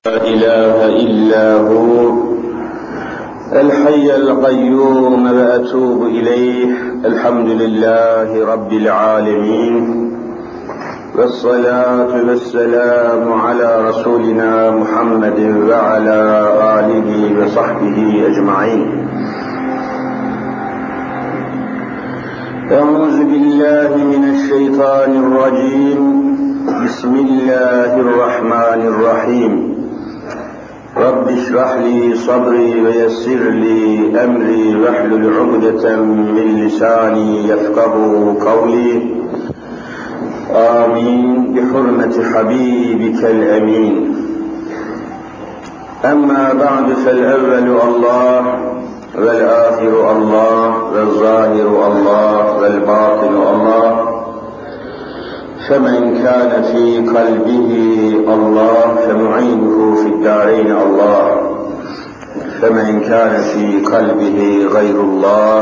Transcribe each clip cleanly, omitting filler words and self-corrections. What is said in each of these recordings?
لا إله إلا هو الحي القيوم وأتوب إليه. الحمد لله رب العالمين والصلاة والسلام على رسولنا محمد وعلى آله وصحبه أجمعين. أعوذ بالله من الشيطان الرجيم. بسم الله الرحمن الرحيم. رب اشرح لي صدري ويسر لي أمري واحلل عقدة من لساني يفقهوا قولي. آمين بحرمة حبيبك الأمين. أما بعد فالأول الله والآخر الله والظاهر الله والباطن الله. فمن كان في قلبه الله فمعينه في الدارين الله. فمن كان في قلبه غير الله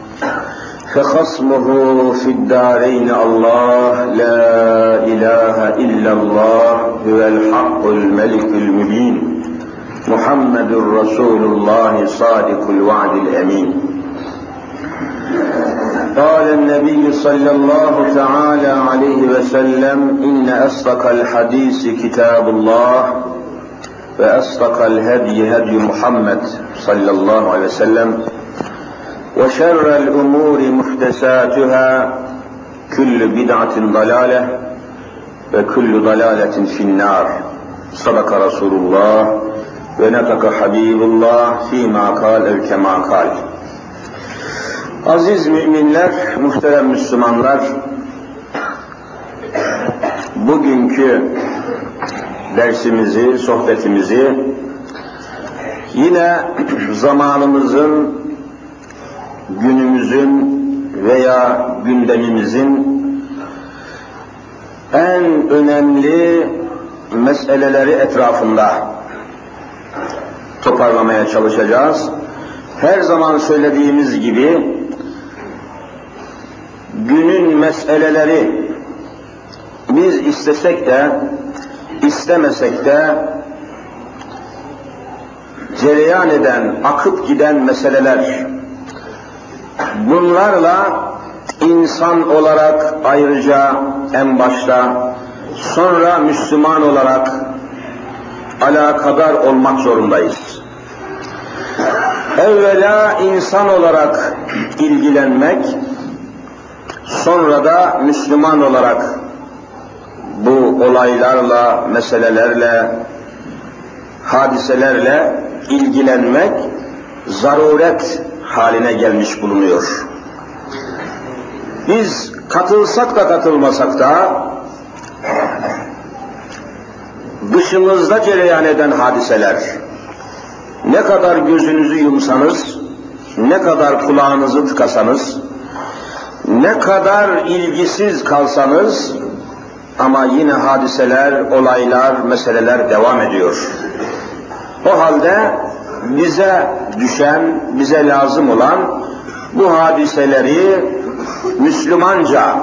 فخصمه في الدارين الله. لا إله إلا الله هو الحق الملك المبين. محمد رسول الله صادق الوعد الأمين. قال النبي صلى الله تعالى عليه وسلم: إن أصدق الحديث كتاب الله وأصدق الهدي هدي محمد صلى الله عليه وسلم وشر الأمور محدثاتها كل بدعة ضلالة وكل ضلالة في النار. صدق رسول الله ونطق حبيب الله فيما قال أو كما قال. Aziz müminler, muhterem Müslümanlar, bugünkü dersimizi, sohbetimizi yine zamanımızın, günümüzün veya gündemimizin en önemli meseleleri etrafında toparlamaya çalışacağız. Her zaman söylediğimiz gibi günün meseleleri biz istesek de istemesek de cereyan eden, akıp giden meseleler. Bunlarla insan olarak ayrıca en başta, sonra Müslüman olarak alakadar olmak zorundayız. Evvela insan olarak ilgilenmek, sonra da Müslüman olarak bu olaylarla, meselelerle, hadiselerle ilgilenmek zaruret haline gelmiş bulunuyor. Biz katılsak da katılmasak da dışımızda cereyan eden hadiseler, ne kadar gözünüzü yumsanız, ne kadar kulağınızı tıkasanız, ne kadar ilgisiz kalsanız ama yine hadiseler, olaylar, meseleler devam ediyor. O halde bize düşen, bize lazım olan bu hadiseleri Müslümanca,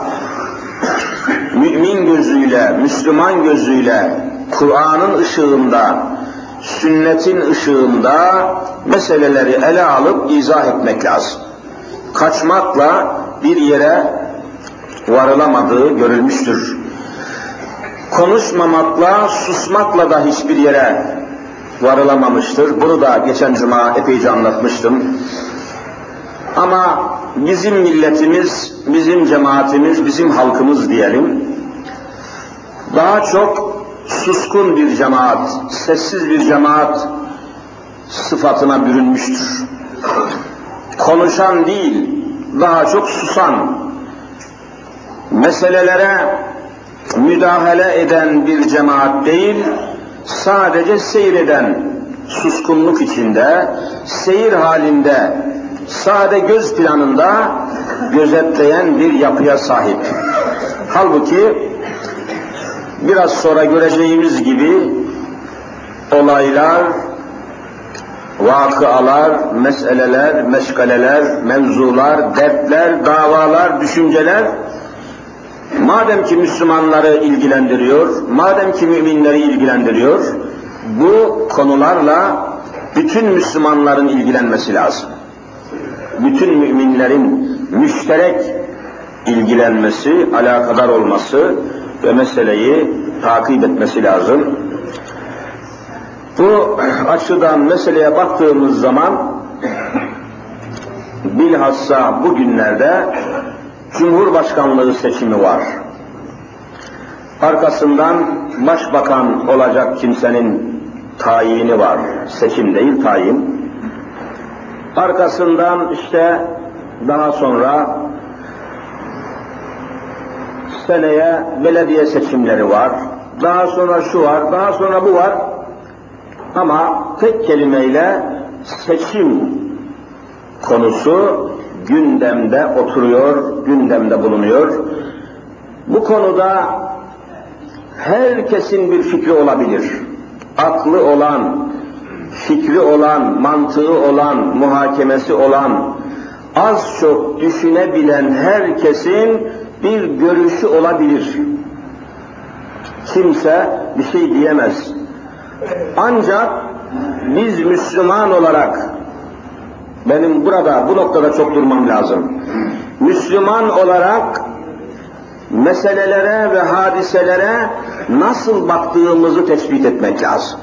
mümin gözüyle, Müslüman gözüyle, Kur'an'ın ışığında, sünnetin ışığında meseleleri ele alıp izah etmek lazım. Kaçmakla bir yere varılamadığı görülmüştür. Konuşmamakla, susmakla da hiçbir yere varılamamıştır. Bunu da geçen cuma epeyce anlatmıştım. Ama bizim milletimiz, bizim cemaatimiz, bizim halkımız diyelim, daha çok suskun bir cemaat, sessiz bir cemaat sıfatına bürünmüştür. Konuşan değil, daha çok susan, meselelere müdahale eden bir cemaat değil, sadece seyreden, suskunluk içinde, seyir halinde, sade göz planında gözetleyen bir yapıya sahip. Halbuki biraz sonra göreceğimiz gibi olaylar, vakıalar, meseleler, meşgaleler, mevzular, dertler, davalar, düşünceler madem ki Müslümanları ilgilendiriyor, madem ki müminleri ilgilendiriyor, bu konularla bütün Müslümanların ilgilenmesi lazım. Bütün müminlerin müşterek ilgilenmesi, alakadar olması ve meseleyi takip etmesi lazım. Bu açıdan meseleye baktığımız zaman bilhassa bugünlerde Cumhurbaşkanlığı seçimi var. Arkasından başbakan olacak kimsenin tayini var. Seçim değil, tayin. Arkasından işte daha sonra seneye belediye seçimleri var. Daha sonra şu var, daha sonra bu var. Ama tek kelimeyle seçim konusu gündemde oturuyor, gündemde bulunuyor. Bu konuda herkesin bir fikri olabilir. Aklı olan, fikri olan, mantığı olan, muhakemesi olan, az çok düşünebilen herkesin bir görüşü olabilir. Kimse bir şey diyemez. Ancak biz Müslüman olarak, benim burada, bu noktada çok durmam lazım. Müslüman olarak meselelere ve hadiselere nasıl baktığımızı tespit etmek lazım.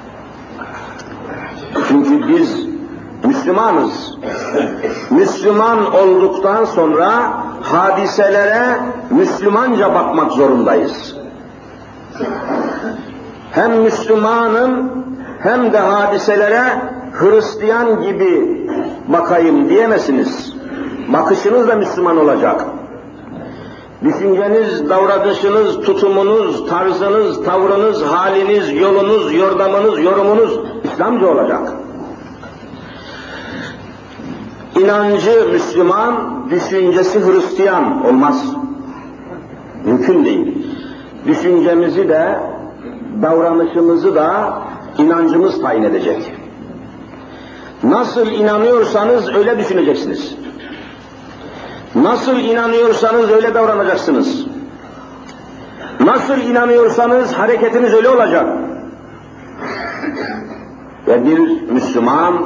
Çünkü biz Müslümanız. Müslüman olduktan sonra hadiselere Müslümanca bakmak zorundayız. Hem Müslümanım hem de hadiselere Hristiyan gibi bakayım diyemezsiniz. Bakışınız da Müslüman olacak. Düşünceniz, davranışınız, tutumunuz, tarzınız, tavrınız, haliniz, yolunuz, yordamınız, yorumunuz İslamcı olacak. İnancı Müslüman, düşüncesi Hristiyan olmaz. Mümkün değil. Düşüncemizi de, davranışımızı da inancımız tayin edecek. Nasıl inanıyorsanız öyle düşüneceksiniz. Nasıl inanıyorsanız öyle davranacaksınız. Nasıl inanıyorsanız hareketiniz öyle olacak. Ve bir Müslüman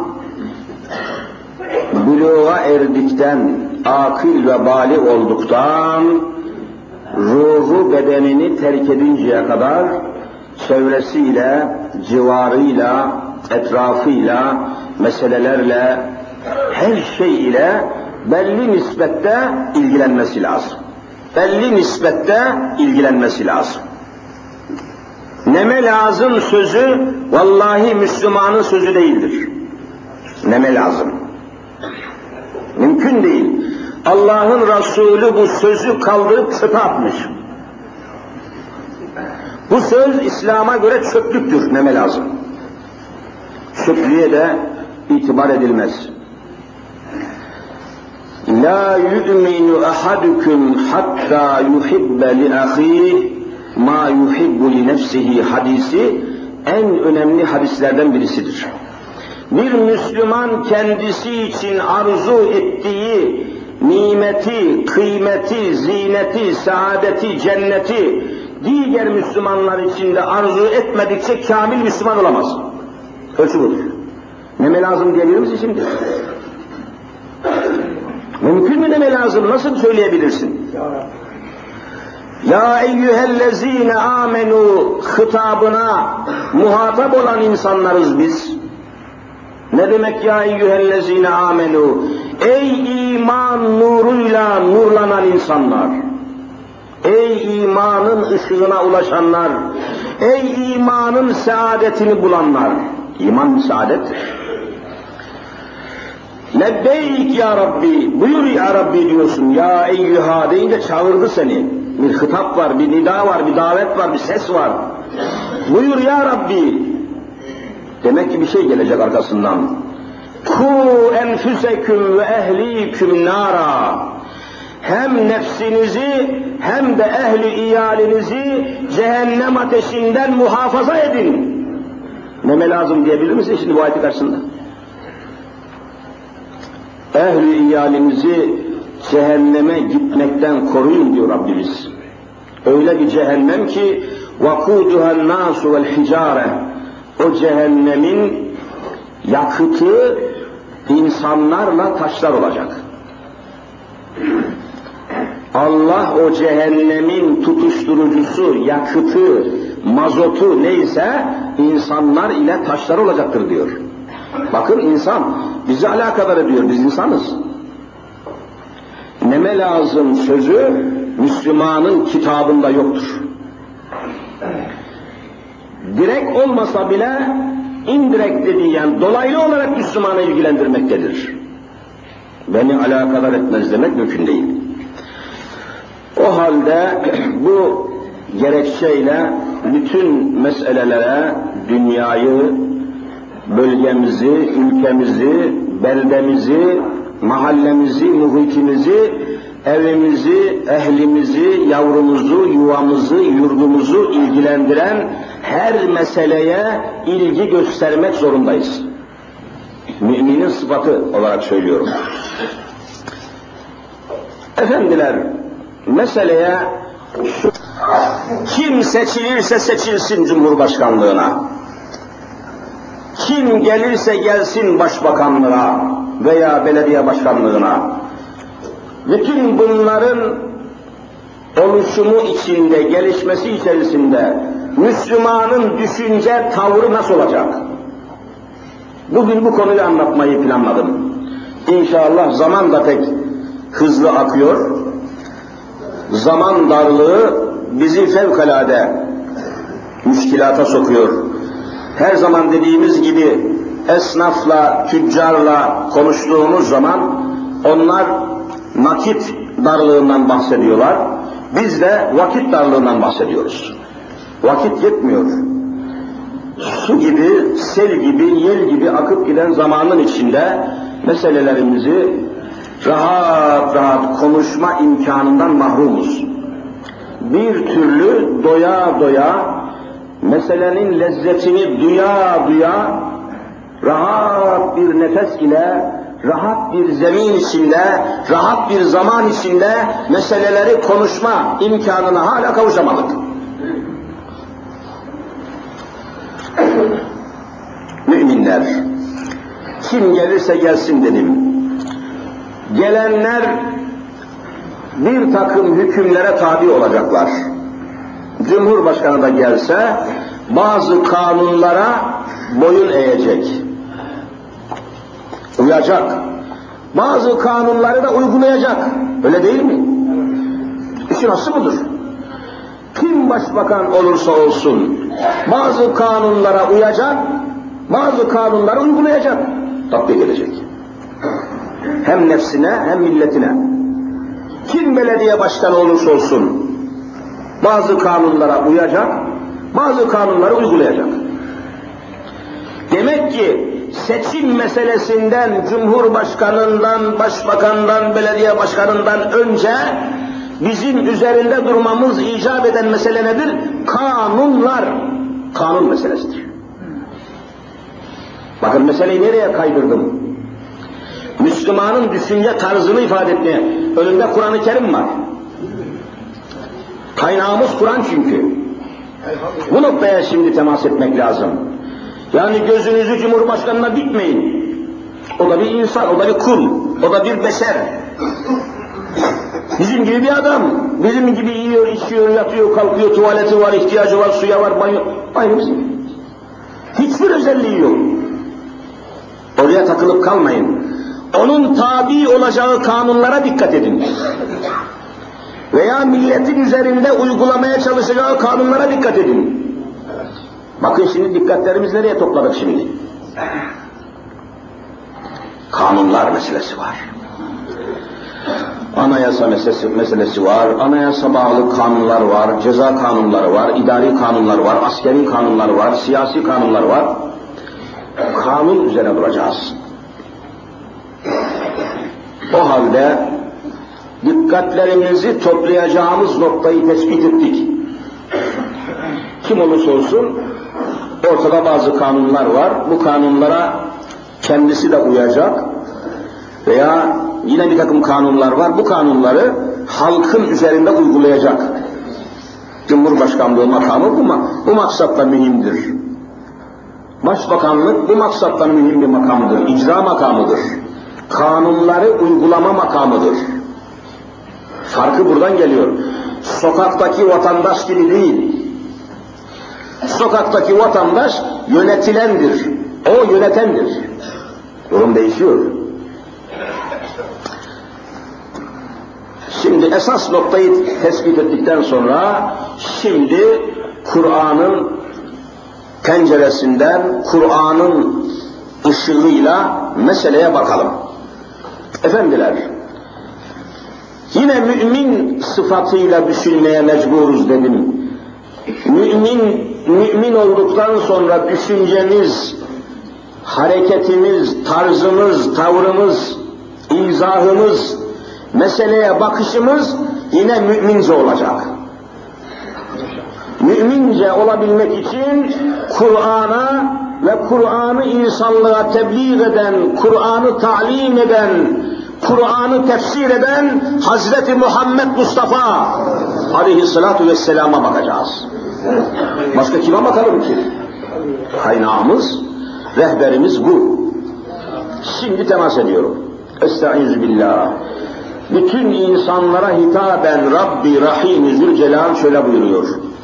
buluğa erdikten, akıl ve bâlig olduktan, ruhu bedenini terk edinceye kadar çevresiyle, civarıyla, etrafıyla, meselelerle, her şey ile belli nispette ilgilenmesi lazım. Belli nispette ilgilenmesi lazım. Neme lazım sözü, vallahi Müslümanın sözü değildir. Neme lazım. Mümkün değil. Allah'ın Resulü bu sözü kaldırıp çöpe atmış. Bu söz İslam'a göre çöplüktür, neme lazım. Çöplüğe de itibar edilmez. La yu'minu ahadukum hatta yuhibbe li ahihi ma yuhibbu li nefsihi hadisi en önemli hadislerden birisidir. Bir Müslüman kendisi için arzu ettiği nimeti, kıymeti, zineti, saadeti, cenneti diğer Müslümanlar için de arzu etmedikçe kamil Müslüman olamaz. Ölçü budur. Neme lazım diyebilir misin şimdi? Mümkün mü neme lazım? Nasıl söyleyebilirsin? Ya eyyühellezine amenu hitabına muhatap olan insanlarız biz. Ne demek ya eyyühellezine amenu? Ey iman nuruyla nurlanan insanlar. Ey imanın ışığına ulaşanlar. Ey imanın saadetini bulanlar. İman bir saadettir. Lebbeyk ya Rabbi, buyur ya Rabbi diyorsun. Ya eyyüha deyince çağırdı seni. Bir hitap var, bir nida var, bir davet var, bir ses var. Buyur ya Rabbi. Demek ki bir şey gelecek arkasından. Ku enfüseküm ve ehliküm nara. Hem nefsinizi hem de ehli iyalinizi cehennem ateşinden muhafaza edin. Neme lazım diyebilir misin şimdi bu ayet karşısında? Ehli iyalinizi cehenneme gitmekten koruyun diyor Rabbimiz. Öyle bir cehennem ki وَقُودُهَا النَّاسُ وَالْحِجَارَةِ o cehennemin yakıtı insanlarla taşlar olacak. Allah o cehennemin tutuşturucusu, yakıtı, mazotu neyse insanlar ile taşlar olacaktır diyor. Bakın insan bizi alakadar ediyor, biz insanız. Neme lazım sözü Müslümanın kitabında yoktur. Direkt olmasa bile indirekt dediği, yani dolaylı olarak Müslümanı ilgilendirmektedir. Beni alakadar etmez demek mümkün değil. O halde bu gerekçeyle bütün meselelere dünyayı, bölgemizi, ülkemizi, beldemizi, mahallemizi, muhitimizi, evimizi, ehlimizi, yavrumuzu, yuvamızı, yurdumuzu ilgilendiren her meseleye ilgi göstermek zorundayız. Müminin sıfatı olarak söylüyorum. Efendiler, meseleye kim seçilirse seçilsin Cumhurbaşkanlığına, kim gelirse gelsin başbakanlığa veya belediye başkanlığına, bütün bunların oluşumu içinde, gelişmesi içerisinde Müslümanın düşünce tavrı nasıl olacak? Bugün bu konuyu anlatmayı planladım. İnşallah zaman da pek hızlı akıyor. Zaman darlığı bizi fevkalade müşkilata sokuyor. Her zaman dediğimiz gibi esnafla, tüccarla konuştuğumuz zaman onlar nakit darlığından bahsediyorlar. Biz de vakit darlığından bahsediyoruz. Vakit yetmiyor. Su gibi, sel gibi, yel gibi akıp giden zamanın içinde meselelerimizi rahat rahat konuşma imkanından mahrumuz. Bir türlü doya doya meselenin lezzetini duya duya rahat bir nefes ile, rahat bir zemin içinde, rahat bir zaman içinde meseleleri konuşma imkanına hala kavuşamadık. Müminler, kim gelirse gelsin dedim. Gelenler bir takım hükümlere tabi olacaklar. Cumhurbaşkanı da gelse bazı kanunlara boyun eğecek, uyacak. Bazı kanunları da uygulayacak. Öyle değil mi? İşin aslı budur. Kim başbakan olursa olsun bazı kanunlara uyacak, bazı kanunları uygulayacak, tatbik edecek. Hem nefsine hem milletine. Kim belediye başkanı olursa olsun bazı kanunlara uyacak, bazı kanunları uygulayacak. Demek ki seçim meselesinden, cumhurbaşkanından, başbakandan, belediye başkanından önce bizim üzerinde durmamız icap eden mesele nedir? Kanunlar. Kanun meselesidir. Bakın meseleyi nereye kaydırdım? Müslümanın düşünce tarzını ifade etmeye. Önünde Kur'an-ı Kerim var. Kaynağımız Kur'an çünkü. Bu noktaya şimdi temas etmek lazım. Yani gözünüzü Cumhurbaşkanı'na dikmeyin. O da bir insan, o da bir kul, o da bir beşer. Bizim gibi bir adam. Bizim gibi yiyor, içiyor, yatıyor, kalkıyor, tuvaleti var, ihtiyacı var, suya var, banyo. Aynı bizim. Hiçbir özelliği yok. Oraya takılıp kalmayın. Onun tabi olacağı kanunlara dikkat edin. Veya milletin üzerinde uygulamaya çalışacağı kanunlara dikkat edin. Bakın şimdi dikkatlerimiz nereye topladık şimdi? Kanunlar meselesi var. Anayasa meselesi var, anayasa bağlı kanunlar var, ceza kanunları var, idari kanunlar var, askeri kanunlar var, siyasi kanunlar var. Kanun üzerine duracağız. O halde dikkatlerimizi toplayacağımız noktayı tespit ettik. Kim olursa olsun ortada bazı kanunlar var. Bu kanunlara kendisi de uyacak veya yine bir takım kanunlar var. Bu kanunları halkın üzerinde uygulayacak. Cumhurbaşkanlığı makamı bu maksatla mühimdir. Başbakanlık bu maksattan mühim bir makamdır, icra makamıdır. Kanunları uygulama makamıdır. Farkı buradan geliyor. Sokaktaki vatandaş gibi değil. Sokaktaki vatandaş yönetilendir, o yönetendir. Durum değişiyor. Şimdi esas noktayı tespit ettikten sonra, şimdi Kur'an'ın penceresinden, Kur'an'ın ışığıyla meseleye bakalım. Efendiler, yine mümin sıfatıyla düşünmeye mecburuz dedim. Mümin olduktan sonra düşüncemiz, hareketimiz, tarzımız, tavrımız, izahımız, meseleye bakışımız yine mümince olacak. Mümince olabilmek için Kur'an'a ve Kur'an'ı insanlığa tebliğ eden, Kur'an'ı talim eden, Kur'an'ı tefsir eden Hazreti Muhammed Mustafa aleyhissalatu vesselama bakacağız. Başka kime bakalım ki? Kaynağımız, rehberimiz bu. Şimdi temas ediyorum. Estaizu billah. Bütün insanlara hitaben Rabbi Rahim Zülcelal şöyle buyuruyor.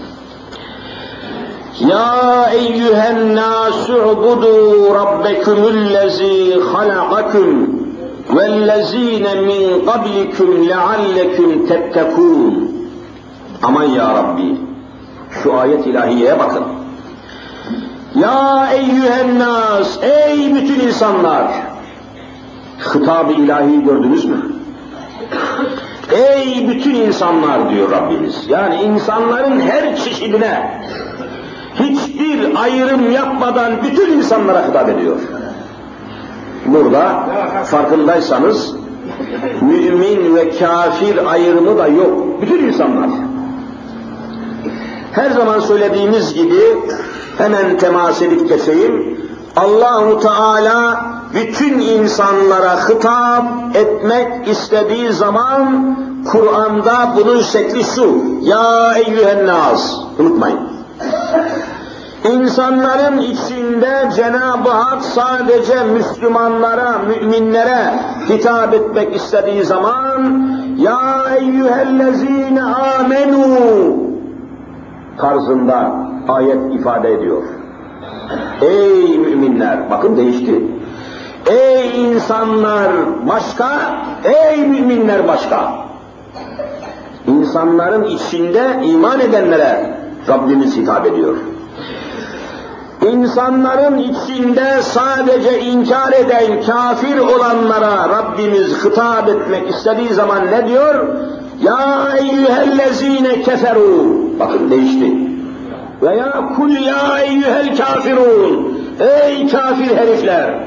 Ya eyyühen nâsu'budu rabbekumullezî halakakum vellezîne min qablikum leallekum tettekûn. Aman ya Rabbi, şu ayet ilahiyeye bakın. Ya eyyühen nâs, ey bütün insanlar. Hitab-ı ilahiyi gördünüz mü? Ey bütün insanlar diyor Rabbimiz. Yani insanların her çeşidine, hiçbir ayrım yapmadan bütün insanlara hitap ediyor. Burada farkındaysanız mümin ve kafir ayrımı da yok. Bütün insanlar. Her zaman söylediğimiz gibi hemen temas edip geçeyim. Allahu Teala bütün insanlara hitap etmek istediği zaman Kur'an'da bunun şekli şu. Ya eyyühen nas. Unutmayın. İnsanların içinde Cenab-ı Hak sadece Müslümanlara, müminlere hitap etmek istediği zaman ya eyyühellezine amenu tarzında ayet ifade ediyor. Ey müminler, bakın değişti. Ey insanlar başka, ey müminler başka. İnsanların içinde iman edenlere Rabbimiz hitap ediyor. İnsanların içinde sadece inkar eden, kafir olanlara Rabbimiz hitap etmek istediği zaman ne diyor? Ya eyyühellezine keferu. Bakın değişti. Veya kul ya eyyühel kafirun. Ey kafir herifler.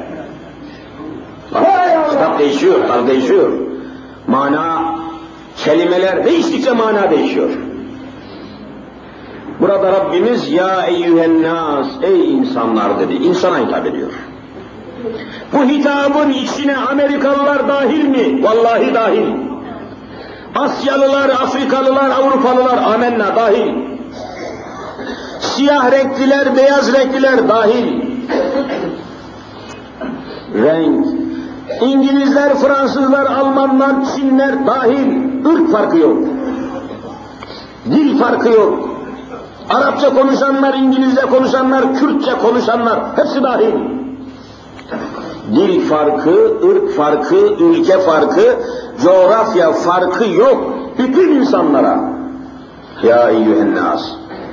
Kitap değişiyor, tarz değişiyor. Mana, kelimeler değiştikçe mana değişiyor. Burada Rabbimiz ya eyyühen nas, ey insanlar dedi. İnsana hitap ediyor. Bu hitabın içine Amerikalılar dahil mi? Vallahi dahil. Asyalılar, Afrikalılar, Avrupalılar amenna dahil. Siyah renkliler, beyaz renkliler dahil. Renk. İngilizler, Fransızlar, Almanlar, Çinler dahil. Irk farkı yok. Dil farkı yok. Arapça konuşanlar, İngilizce konuşanlar, Kürtçe konuşanlar hepsi dahil. Dil farkı, ırk farkı, ülke farkı, coğrafya farkı yok. Bütün insanlara. Ya eyyühennâs.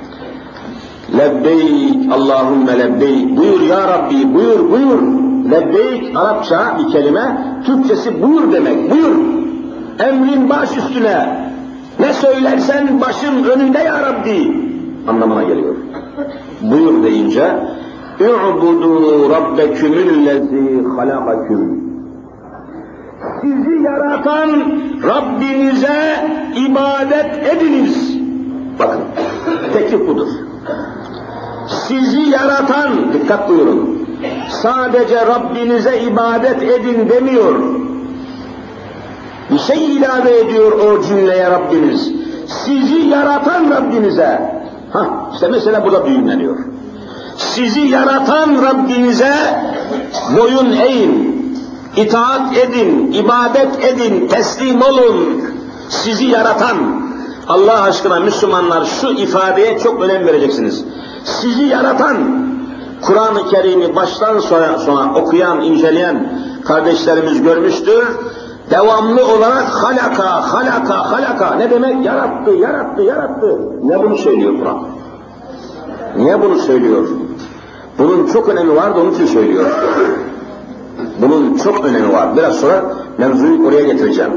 Lebbeyk, Allahümme lebbeyk. Buyur ya Rabbi, buyur, buyur. Lebbeyk, Arapça bir kelime, Türkçesi buyur demek, buyur. Emrin baş üstüne. Ne söylersen başın önünde ya Rabbi anlamına geliyor. Buyur deyince "Ü'budu rabbekumullezî halakakum." Sizi yaratan Rabbinize ibadet ediniz. Bakın, teklif budur. Sizi yaratan, dikkat buyurun, sadece Rabbinize ibadet edin demiyor. Bir şey ilave ediyor o cümleye Rabbiniz. Sizi yaratan Rabbinize. İşte mesela burada düğümleniyor. Sizi yaratan Rabbinize boyun eğin, itaat edin, ibadet edin, teslim olun. Sizi yaratan, Allah aşkına Müslümanlar şu ifadeye çok önem vereceksiniz. Sizi yaratan, Kur'an-ı Kerim'i baştan sona okuyan, inceleyen kardeşlerimiz görmüştür. Devamlı olarak halaka. Ne demek? Yarattı. Ne bunu söylüyor Kur'an? Niye bunu söylüyor? Bunun çok önemi var da onun için söylüyor. Bunun çok önemi var. Biraz sonra mevzuyu oraya getireceğim.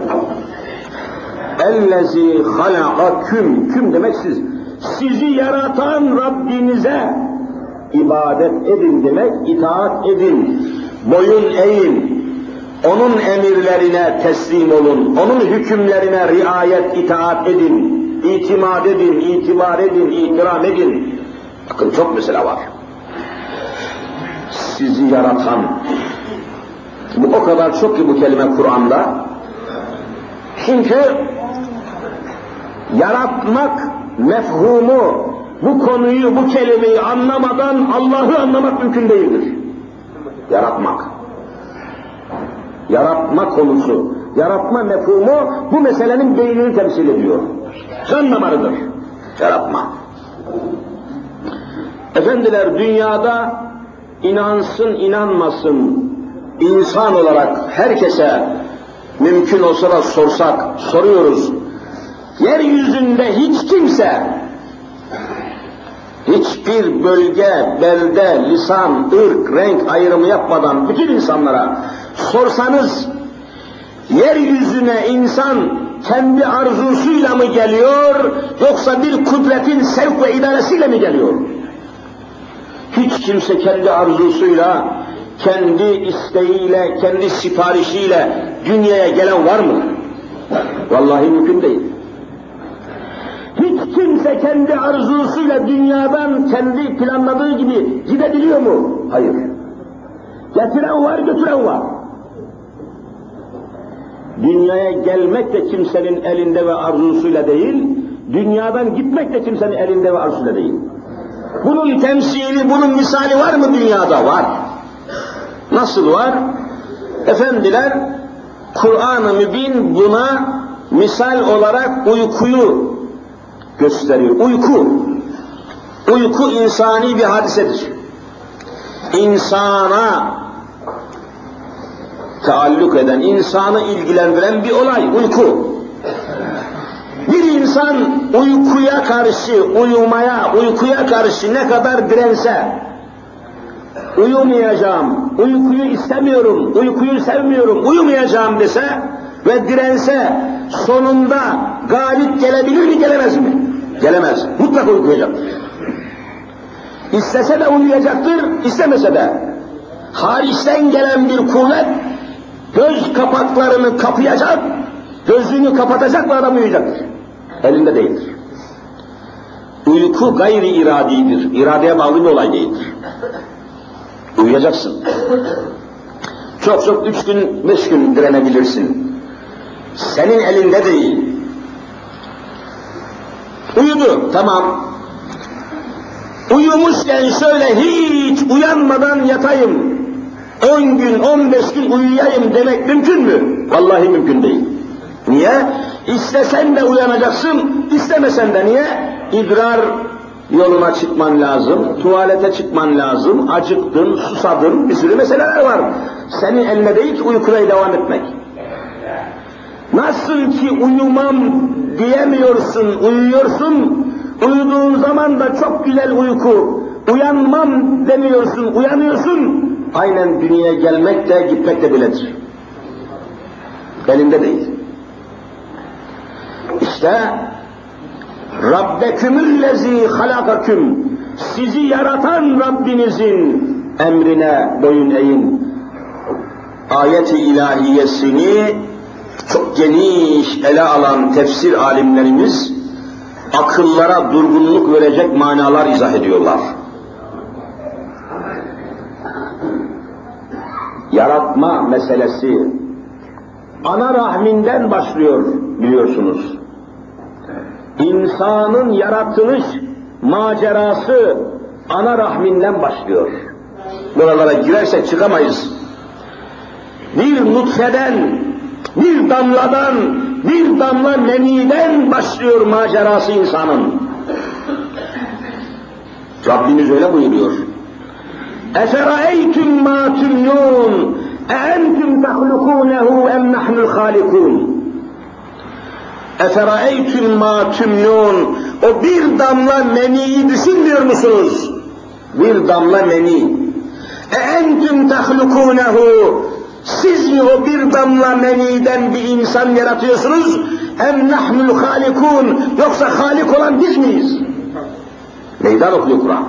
Ellezî halakaküm. Küm demek siz. Sizi yaratan Rabbinize ibadet edin demek, itaat edin, boyun eğin, onun emirlerine teslim olun, onun hükümlerine riayet, itaat edin, itimat edin, itibar edin, ihtiram edin. Bakın çok mesele var. Sizi yaratan, bu o kadar çok ki bu kelime Kur'an'da. Çünkü yaratmak mefhumu, bu konuyu, bu kelimeyi anlamadan Allah'ı anlamak mümkün değildir. Yaratma konusu, yaratma mefhumu bu meselenin beynini temsil ediyor. Can damarıdır yaratma. Efendiler, dünyada inansın inanmasın, insan olarak herkese mümkün olsa da sorsak, soruyoruz. Yeryüzünde hiç kimse, hiçbir bölge, belde, lisan, ırk, renk ayrımı yapmadan bütün insanlara sorsanız, yeryüzüne insan kendi arzusuyla mı geliyor, yoksa bir kudretin sevk ve idaresiyle mi geliyor? Hiç kimse kendi arzusuyla, kendi isteğiyle, kendi siparişiyle dünyaya gelen var mı? Vallahi mümkün değil. Hiç kimse kendi arzusuyla dünyadan kendi planladığı gibi gidebiliyor mu? Hayır. Getiren var, götüren var. Dünyaya gelmek de kimsenin elinde ve arzusuyla değil, dünyadan gitmek de kimsenin elinde ve arzusuyla değil. Bunun temsili, bunun misali var mı dünyada? Var. Nasıl var? Efendiler, Kur'an-ı Mübin buna misal olarak uykuyu gösteriyor. Uyku insani bir hadisedir. İnsana taalluk eden, insanı ilgilendiren bir olay, uyku. Bir insan uykuya karşı, uykuya karşı ne kadar dirense, uyumayacağım, uykuyu istemiyorum, uykuyu sevmiyorum, uyumayacağım dese ve dirense, sonunda galip gelebilir mi, gelemez mi? Gelemez. Mutlaka uyuyacaktır. İstese de uyuyacaktır, istemese de. Hariçten gelen bir kuvvet, göz kapaklarını kapayacak, gözünü kapatacak ve adam uyuyacaktır. Elinde değildir. Uyku gayri iradidir. İradeye bağlı bir olay değildir. Uyuyacaksın. Çok 3 gün, 5 gün direnebilirsin. Senin elinde değil. Uyudu, tamam. Uyumuşken şöyle hiç uyanmadan yatayım, 10 gün, 15 gün uyuyayım demek mümkün mü? Vallahi mümkün değil. Niye? İstesen de uyanacaksın, istemesen de niye? İdrar yoluna çıkman lazım, tuvalete çıkman lazım, acıktın, susadın, bir sürü meseleler var. Senin eline değil ki uykuya devam etmek. Nasıl ki uyumam diyemiyorsun, uyuyorsun, uyuduğun zaman da çok güzel uyku, uyanmam demiyorsun, uyanıyorsun, aynen dünyaya gelmek de gitmek de biledir. Elinde değil. İşte Rabbekümüllezî halakaküm, sizi yaratan Rabbinizin emrine boyun eğin. Ayet-i ilahiyesini çok geniş ele alan tefsir alimlerimiz akıllara durgunluk verecek manalar izah ediyorlar. Yaratma meselesi ana rahminden başlıyor biliyorsunuz. İnsanın yaratılış macerası ana rahminden başlıyor. Buralara girersek çıkamayız. Bir nutfeden, bir damladan, bir damla meniden başlıyor macerası insanın. Rabbimiz öyle buyuruyor. اَفَرَأَيْتُمْ مَا تُمْنُونَ اَاَنْتُمْ تَخْلُقُونَهُ اَمْ نَحْنُ الْخَالِقُونَ اَفَرَأَيْتُمْ مَا تُمْنُونَ O bir damla meniyi düşünmüyor musunuz? Bir damla meni. اَاَنْتُمْ تَخْلُقُونَهُ Siz mi o bir damla meniden bir insan yaratıyorsunuz? اَمْ نَحْنُ الْخَالِقُونَ Yoksa halik olan biz miyiz? Meydan okuyor Kur'an.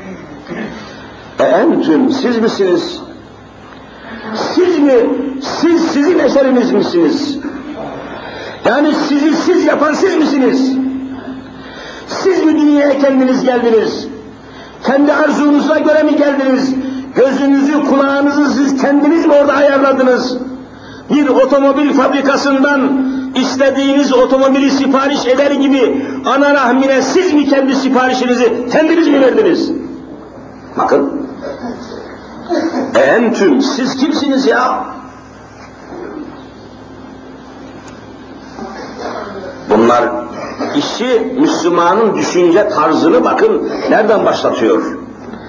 Entüm, siz misiniz? Siz mi? Siz sizin eseriniz misiniz? Yani sizi siz yapan siz misiniz? Siz mi dünyaya kendiniz geldiniz? Kendi arzunuza göre mi geldiniz? Gözünüzü, kulağınızı siz kendiniz mi orada ayarladınız? Bir otomobil fabrikasından istediğiniz otomobili sipariş eder gibi ana rahmine siz mi kendi siparişinizi kendiniz mi verdiniz? Bakın. Entüm, siz kimsiniz ya? Bunlar işi Müslümanın düşünce tarzını bakın nereden başlatıyor?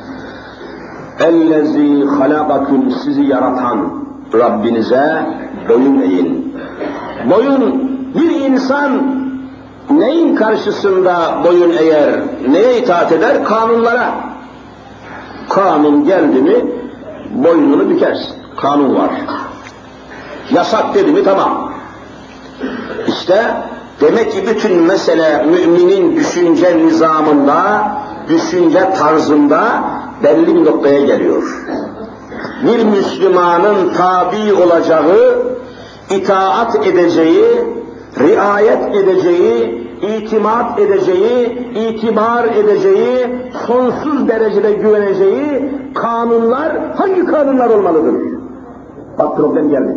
Ellezî halakaküm sizi yaratan Rabbinize boyun eğin. Boyun, bir insan neyin karşısında boyun eğer, neye itaat eder? Kanunlara. Kanun geldi mi boynunu bükersin. Kanun var. Yasak dedi mi tamam. İşte demek ki bütün mesele müminin düşünce nizamında, düşünce tarzında belli bir noktaya geliyor. Bir Müslümanın tabi olacağı, itaat edeceği, riayet edeceği, itimat edeceği, itibar edeceği, sonsuz derecede güveneceği kanunlar hangi kanunlar olmalıdır? Bak problem geldi.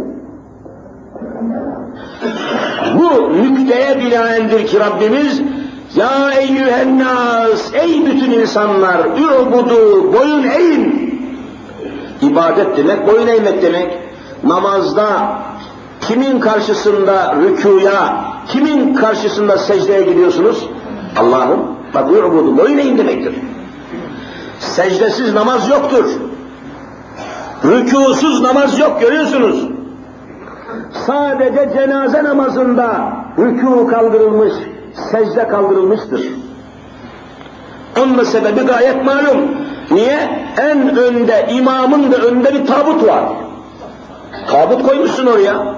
Bu nükteye binaendir ki Rabbimiz ya eyyühennâs, ey bütün insanlar, ü'budu, boyun eğin. İbadet demek, boyun eğmek demek. Namazda kimin karşısında rükûya, kimin karşısında secdeye gidiyorsunuz? Allah'ın. Bak ü'budu, boyun eğin demektir. Secdesiz namaz yoktur. Rükûsuz namaz yok, görüyorsunuz. Sadece cenaze namazında rükû kaldırılmış, secde kaldırılmıştır. Onun da sebebi gayet malum. Niye? En önde, imamın da önünde bir tabut var. Tabut koymuşsun oraya.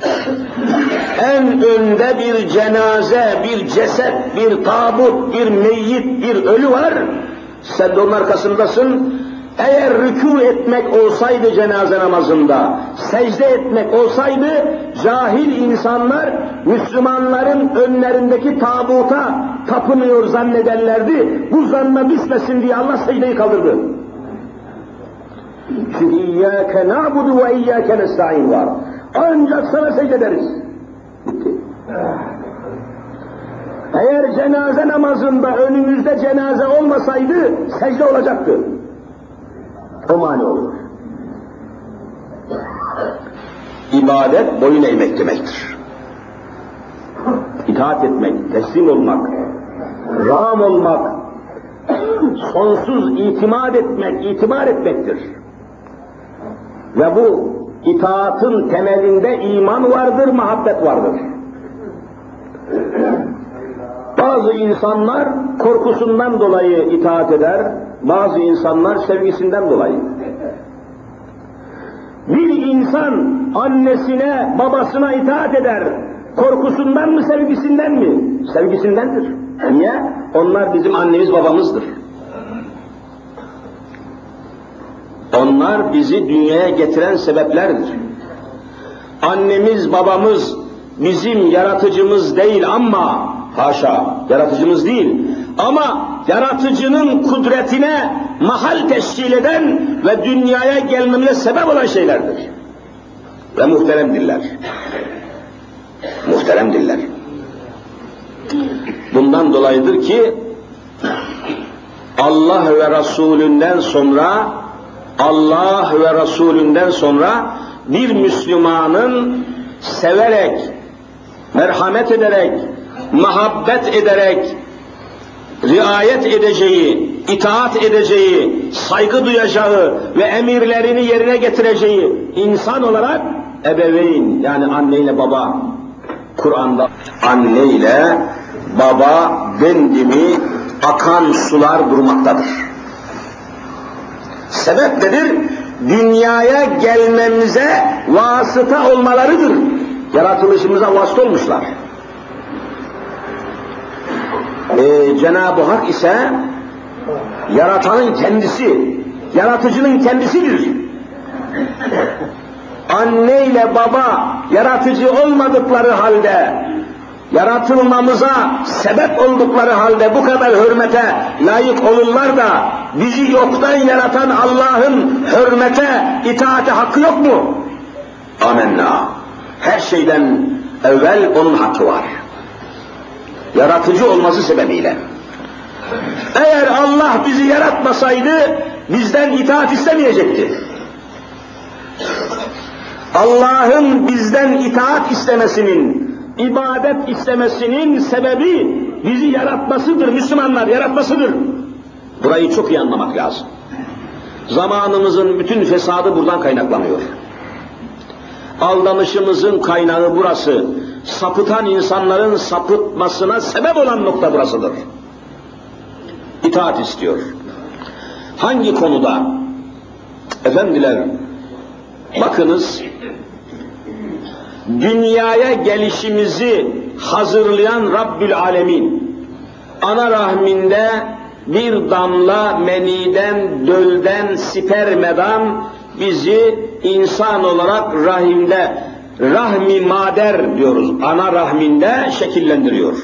En önde bir cenaze, bir ceset, bir tabut, bir meyyit, bir ölü var. Sen de onun arkasındasın. Eğer rükû etmek olsaydı cenaze namazında, secde etmek olsaydı, cahil insanlar Müslümanların önlerindeki tabuta tapınıyor zannederlerdi. Bu zanna düşmesin diye Allah secdeyi kaldırdı. Çünkü İyyâke na'budu ve İyyâke nesta'in var. Ancak sana secde ederiz. Bitti. Eğer cenaze namazında önümüzde cenaze olmasaydı secde olacaktı. O mani olur. İbadet boyun eğmek demektir. İtaat etmek, teslim olmak, rağm olmak, sonsuz itimat etmek, itibar etmektir. Ve bu itaatın temelinde iman vardır, muhabbet vardır. Bazı insanlar korkusundan dolayı itaat eder, bazı insanlar sevgisinden dolayı. Bir insan annesine, babasına itaat eder, korkusundan mı, sevgisinden mi? Sevgisindendir. Niye? Onlar bizim annemiz, babamızdır. Onlar bizi dünyaya getiren sebeplerdir. Annemiz, babamız bizim yaratıcımız değil ama, haşa, yaratıcımız değil, ama yaratıcının kudretine mahal teşkil eden ve dünyaya gelmemize sebep olan şeylerdir. Ve muhteremdirler. Muhteremdirler. Bundan dolayıdır ki Allah ve Resulünden sonra bir Müslümanın severek, merhamet ederek, muhabbet ederek, riayet edeceği, itaat edeceği, saygı duyacağı ve emirlerini yerine getireceği insan olarak ebeveyn, yani anne ile baba. Kur'an'da anne ile baba dendi mi akan sular durmaktadır. Sebep nedir? Dünyaya gelmemize vasıta olmalarıdır. Yaratılışımıza vasıta olmuşlar. Cenab-ı Hak ise yaratanın kendisi, yaratıcının kendisidir. Anne ile baba yaratıcı olmadıkları halde, yaratılmamıza sebep oldukları halde bu kadar hürmete layık olurlar da bizi yoktan yaratan Allah'ın hürmete, itaate hakkı yok mu? Amenna. Her şeyden evvel onun hakkı var. Yaratıcı olması sebebiyle. Eğer Allah bizi yaratmasaydı bizden itaat istemeyecekti. Allah'ın bizden itaat istemesinin, ibadet istemesinin sebebi bizi yaratmasıdır, Müslümanlar yaratmasıdır. Burayı çok iyi anlamak lazım. Zamanımızın bütün fesadı buradan kaynaklanıyor. Aldanışımızın kaynağı burası. Sapıtan insanların sapıtmasına sebep olan nokta burasıdır. İtaat istiyor. Hangi konuda? Efendiler, bakınız, dünyaya gelişimizi hazırlayan Rabbül Alemin, ana rahminde bir damla meniden, dölden, spermeden bizi insan olarak rahimde, rahmi mader diyoruz, ana rahminde şekillendiriyor.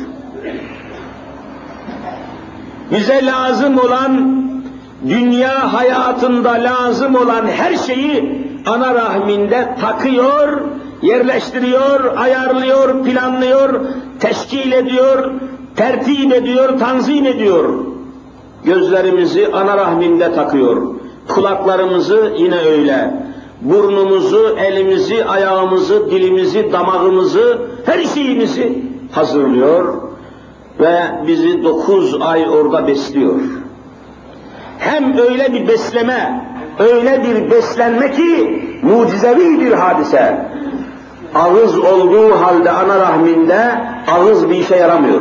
Bize lazım olan, dünya hayatında lazım olan her şeyi ana rahminde takıyor, yerleştiriyor, ayarlıyor, planlıyor, teşkil ediyor, tertip ediyor, tanzim ediyor. Gözlerimizi ana rahminde takıyor, kulaklarımızı yine öyle, burnumuzu, elimizi, ayağımızı, dilimizi, damağımızı, her şeyimizi hazırlıyor ve bizi 9 ay orada besliyor. Hem öyle bir besleme, öyle bir beslenme ki mucizevi bir hadise. Ağız olduğu halde ana rahminde ağız bir işe yaramıyor.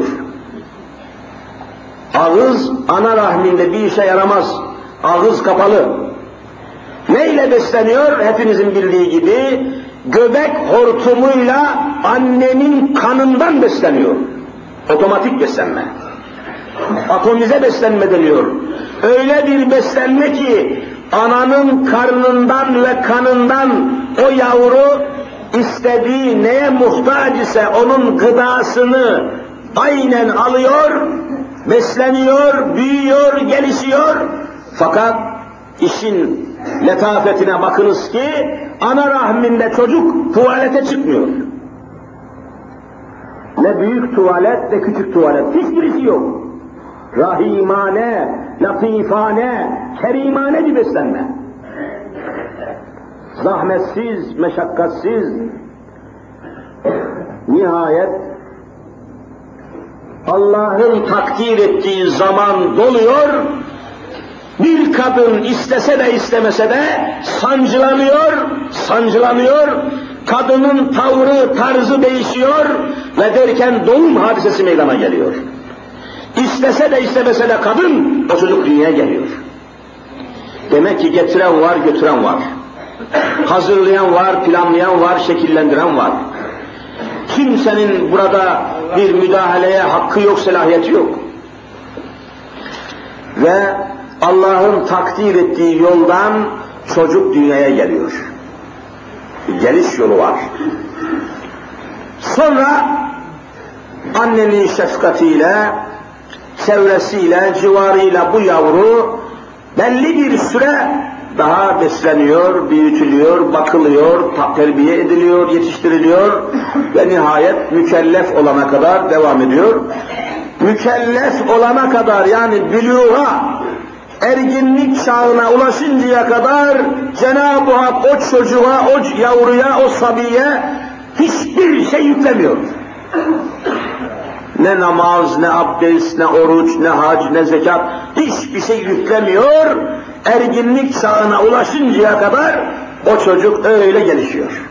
Ağız ana rahminde bir işe yaramaz. Ağız kapalı. Neyle besleniyor? Hepinizin bildiği gibi göbek hortumuyla annenin kanından besleniyor. Otomatik beslenme. Atomize beslenme deniyor. Öyle bir beslenme ki ananın karnından ve kanından o yavru istediği neye muhtaç ise onun gıdasını aynen alıyor, besleniyor, büyüyor, gelişiyor. Fakat işin letafetine bakınız ki ana rahminde çocuk tuvalete çıkmıyor. Ne büyük tuvalet ne küçük tuvalet, hiçbirisi yok. Rahimane, latifane, kerimane bir beslenme. Zahmetsiz, meşakkatsiz. Nihayet Allah'ın takdir ettiği zaman doluyor, bir kadın istese de istemese de sancılanıyor, kadının tavrı, tarzı değişiyor ve derken doğum hadisesi meydana geliyor. İstese de istemese de kadın, o çocuk dünyaya geliyor. Demek ki getiren var, götüren var. Hazırlayan var, planlayan var, şekillendiren var. Kimsenin burada bir müdahaleye hakkı yok, selahiyeti yok. Ve Allah'ın takdir ettiği yoldan çocuk dünyaya geliyor. Geliş yolu var. Sonra annenin şefkatiyle, çevresiyle, civarıyla bu yavru belli bir süre daha besleniyor, büyütülüyor, bakılıyor, terbiye ediliyor, yetiştiriliyor ve nihayet mükellef olana kadar devam ediyor. Mükellef olana kadar, yani bülûğa, erginlik çağına ulaşıncaya kadar Cenab-ı Hak o çocuğa, o yavruya, o sabiye hiçbir şey yüklemiyor. Ne namaz, ne abdest, ne oruç, ne hac, ne zekat, hiçbir şey yüklemiyor. Erginlik çağına ulaşıncaya kadar o çocuk öyle gelişiyor.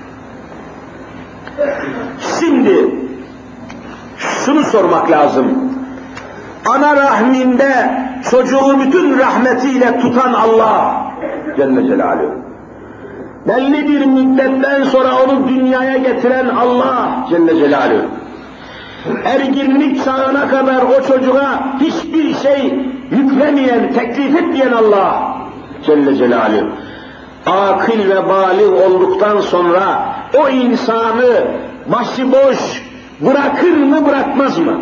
Şimdi şunu sormak lazım. Ana rahminde çocuğu bütün rahmetiyle tutan Allah Celle Celaluhu, belli bir müddetten sonra onu dünyaya getiren Allah Celle Celaluhu, erginlik çağına kadar o çocuğa hiçbir şey yüklemeyen, teklif etmeyen Allah Celle Celaluhu, akıl ve bâlig olduktan sonra o insanı başıboş bırakır mı, bırakmaz mı?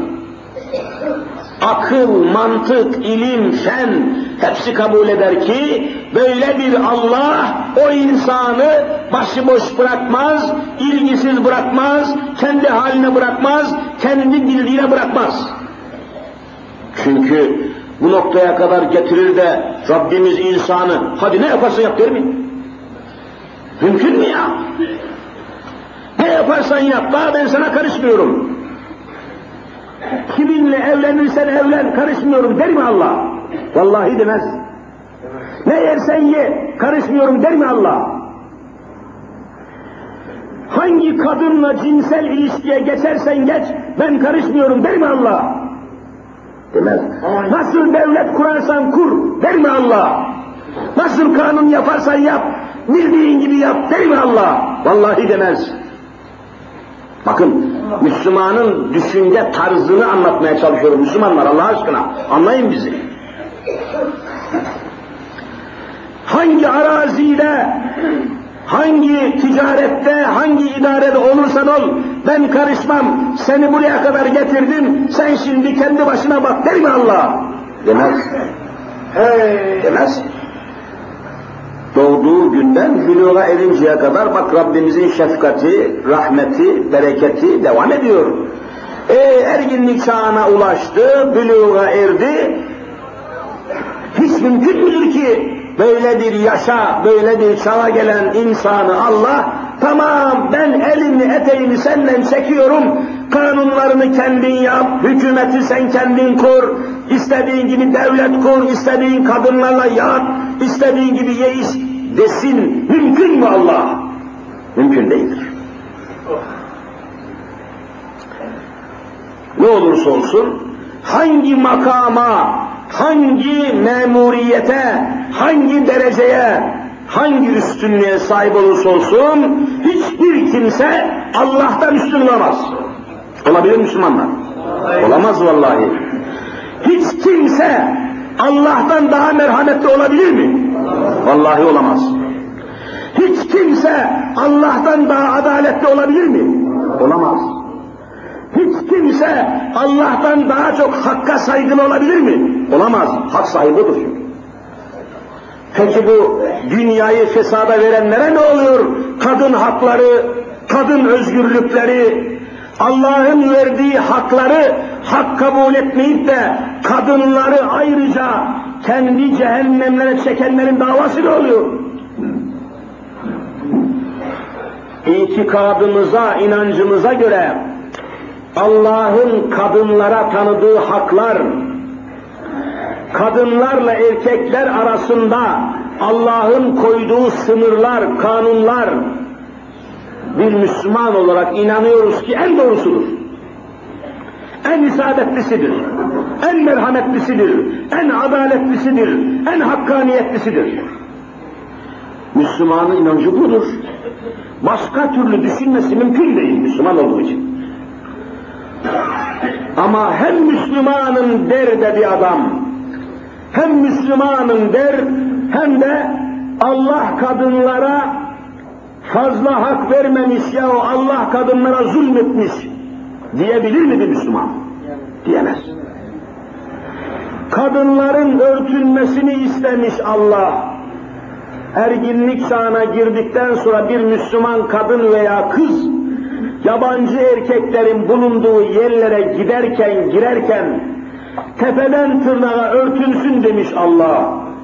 Akıl, mantık, ilim, fen hepsi kabul eder ki böyle bir Allah o insanı başıboş bırakmaz, ilgisiz bırakmaz, kendi haline bırakmaz, kendi bildiğine bırakmaz. Çünkü bu noktaya kadar getirir de Rabbimiz insanı hadi ne yaparsan yap der mi? Mümkün mü ya? Ne yaparsan yap, daha ben sana karışmıyorum. Kiminle evlenirsen evlen, karışmıyorum der mi Allah? Vallahi demez. Ne yersen ye, karışmıyorum der mi Allah? Hangi kadınla cinsel ilişkiye geçersen geç, ben karışmıyorum der mi Allah? Demez. Nasıl devlet kurarsan kur der mi Allah? Nasıl kanun yaparsan yap, bildiğin gibi yap der mi Allah? Vallahi demez. Bakın, Müslümanın düşünce tarzını anlatmaya çalışıyorum. Müslümanlar Allah aşkına, anlayın bizi. Hangi arazide, hangi ticarette, hangi idarede olursan ol, ben karışmam, seni buraya kadar getirdim, sen şimdi kendi başına bak der mi Allah? Demez. Demez. Doğduğu günden buluğa erinceye kadar bak Rabbimizin şefkati, rahmeti, bereketi devam ediyor. Erginlik çağına ulaştı, buluğa erdi. Hiç mümkün müdür ki böyle bir yaşa, böyle bir çağa gelen insanı Allah, tamam ben elini eteğini senden çekiyorum, kanunlarını kendin yap, hükümeti sen kendin kur, istediğin gibi devlet kur, istediğin kadınlarla yat, istediğin gibi ye iç desin, mümkün mü Allah? Mümkün değildir. Ne olursa olsun, hangi makama, hangi memuriyete, hangi dereceye, hangi üstünlüğe sahip olursa olsun, hiçbir kimse Allah'tan üstün olamaz. Olabilir Müslümanlar? Olamaz vallahi. Hiç kimse Allah'tan daha merhametli olabilir mi? Vallahi olamaz. Hiç kimse Allah'tan daha adaletli olabilir mi? Olamaz. Hiç kimse Allah'tan daha çok hakka saygılı olabilir mi? Olamaz. Hak sahibidir çünkü. Peki bu dünyayı fesada verenlere ne oluyor? Kadın hakları, kadın özgürlükleri, Allah'ın verdiği hakları hak kabul etmeyip de kadınları ayrıca kendi cehennemlere çekenlerin davası ne oluyor? İtikadımıza, inancımıza göre Allah'ın kadınlara tanıdığı haklar, kadınlarla erkekler arasında Allah'ın koyduğu sınırlar, kanunlar, bir Müslüman olarak inanıyoruz ki en doğrusudur. En isabetlisidir, en merhametlisidir, en adaletlisidir, en hakkaniyetlisidir. Müslümanın inancı budur. Başka türlü düşünmesi mümkün değil Müslüman olduğu için. Ama hem Müslümanın der de bir adam, hem Müslümanın der, hem de Allah kadınlara fazla hak vermemiş ya Allah kadınlara zulmetmiş diyebilir mi bir Müslüman? Diyemez. Kadınların örtünmesini istemiş Allah. Erginlik çağına girdikten sonra bir Müslüman kadın veya kız yabancı erkeklerin bulunduğu yerlere giderken, girerken tepeden tırnağa örtünsün demiş Allah.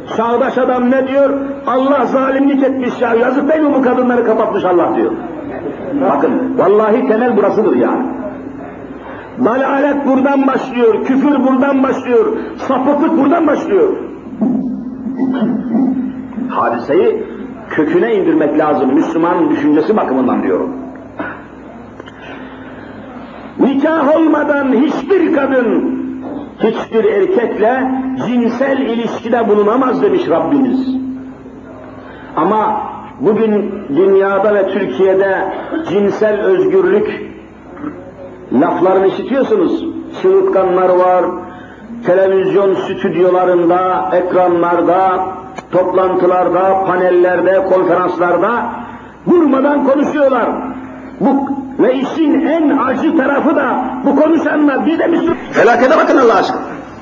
Çağdaş adam ne diyor? Allah zalimlik etmiş ya, yazık değil mi bu kadınları kapatmış Allah diyor. Bakın, vallahi temel burasıdır yani. Dalalet buradan başlıyor, küfür buradan başlıyor, sapıklık buradan başlıyor. Hadiseyi köküne indirmek lazım, Müslüman düşüncesi bakımından diyorum. Nikah olmadan hiçbir kadın, hiçbir erkekle cinsel ilişkide bulunamaz demiş Rabbimiz. Ama bugün dünyada ve Türkiye'de cinsel özgürlük laflarını işitiyorsunuz. Çığırtkanlar var, televizyon stüdyolarında, ekranlarda, toplantılarda, panellerde, konferanslarda durmadan konuşuyorlar. Ve işin en acı tarafı da bu konuşanlar bir de Müslüman. Felakete bakın Allah aşkına.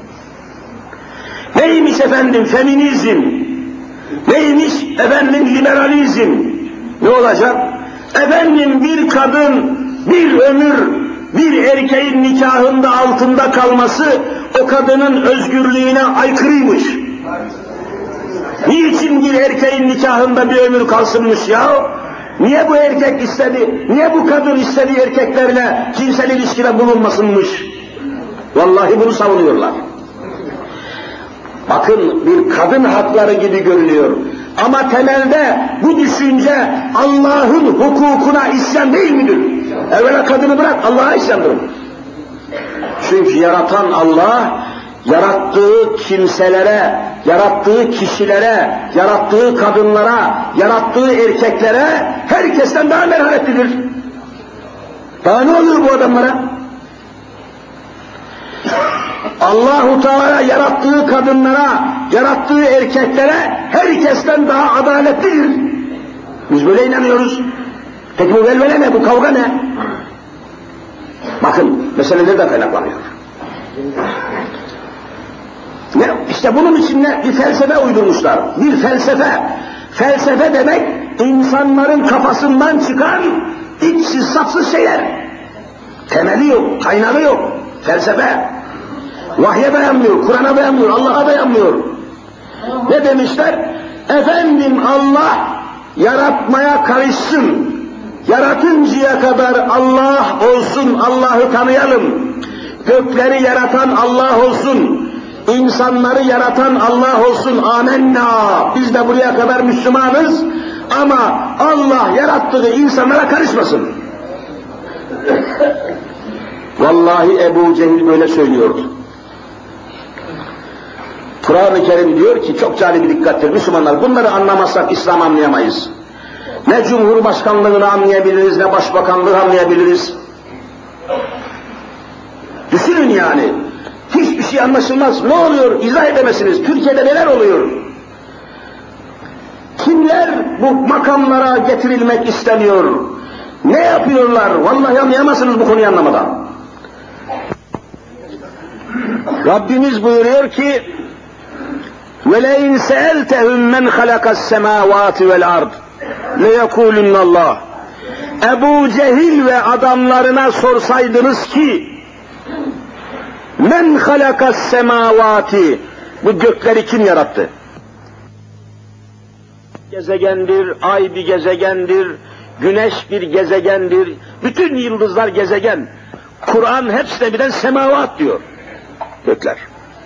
Neymiş efendim feminizm? Neymiş efendim liberalizm? Ne olacak? Efendim bir kadın bir ömür bir erkeğin nikahında altında kalması o kadının özgürlüğüne aykırıymış. Niçin bir erkeğin nikahında bir ömür kalsınmış ya? Niye bu erkek istedi, niye bu kadın istedi erkeklerle cinsel ilişkide bulunmasınmış? Vallahi bunu savunuyorlar. Bakın bir kadın hakları gibi görünüyor. Ama temelde bu düşünce Allah'ın hukukuna isyan değil midir? Evvela kadını bırak, Allah'a isyandır. Çünkü yaratan Allah, yarattığı kimselere, yarattığı kişilere, yarattığı kadınlara, yarattığı erkeklere herkesten daha merhametlidir. Daha ne oluyor bu adamlara? Allah-u Teala yarattığı kadınlara, yarattığı erkeklere herkesten daha adaletlidir. Biz böyle inanıyoruz. Peki bu velvele ne, bu kavga ne? Bakın, mesele nereden kaynaklanıyor? İşte bunun için bir felsefe uydurmuşlar. Bir felsefe. Felsefe demek, insanların kafasından çıkan içsiz sapsız şeyler. Temeli yok, kaynağı yok. Felsefe. Vahye dayanmıyor, Kur'an'a dayanmıyor, Allah'a dayanmıyor. Ne demişler? Efendim Allah yaratmaya karışsın. Yaratıncaya kadar Allah olsun, Allah'ı tanıyalım. Gökleri yaratan Allah olsun. İnsanları yaratan Allah olsun, amenna. Biz de buraya kadar Müslümanız ama Allah yarattığı insanlara karışmasın. Vallahi Ebu Cehil böyle söylüyordu. Kur'an-ı Kerim diyor ki, çok cali bir dikkattir Müslümanlar, bunları anlamazsak İslam anlayamayız. Ne Cumhurbaşkanlığını anlayabiliriz, ne Başbakanlığı anlayabiliriz. Düşünün yani. Hiçbir şey anlaşılmaz. Ne oluyor? İzah edemezsiniz. Türkiye'de neler oluyor? Kimler bu makamlara getirilmek isteniyor? Ne yapıyorlar? Vallahi anlayamazsınız bu konuyu anlamadan. Rabbimiz buyuruyor ki وَلَاِنْ سَأَلْتَهُمْ مَنْ خَلَقَ السَّمَاوَاتِ وَالْاَرْضِ لَيَكُولُنَّ اللّٰهِ. Ebu Cehil ve adamlarına sorsaydınız ki men halakas semavati, bu gökleri kim yarattı? Gezegendir, ay bir gezegendir, güneş bir gezegendir, bütün yıldızlar gezegen. Kur'an hepsine birden semavat diyor. Gökler.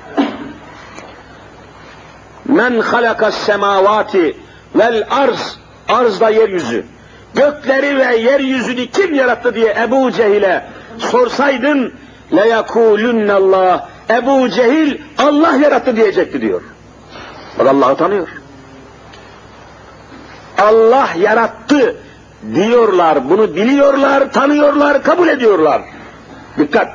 Men halakas semavati vel arz, arz da yeryüzü. Gökleri ve yeryüzünü kim yarattı diye Ebu Cehil'e sorsaydın, لَيَكُولُنَّ اللّٰهِ. Ebu Cehil Allah yarattı diyecekti diyor. Bak Allah'ı tanıyor. Allah yarattı diyorlar, bunu biliyorlar, tanıyorlar, kabul ediyorlar. Dikkat!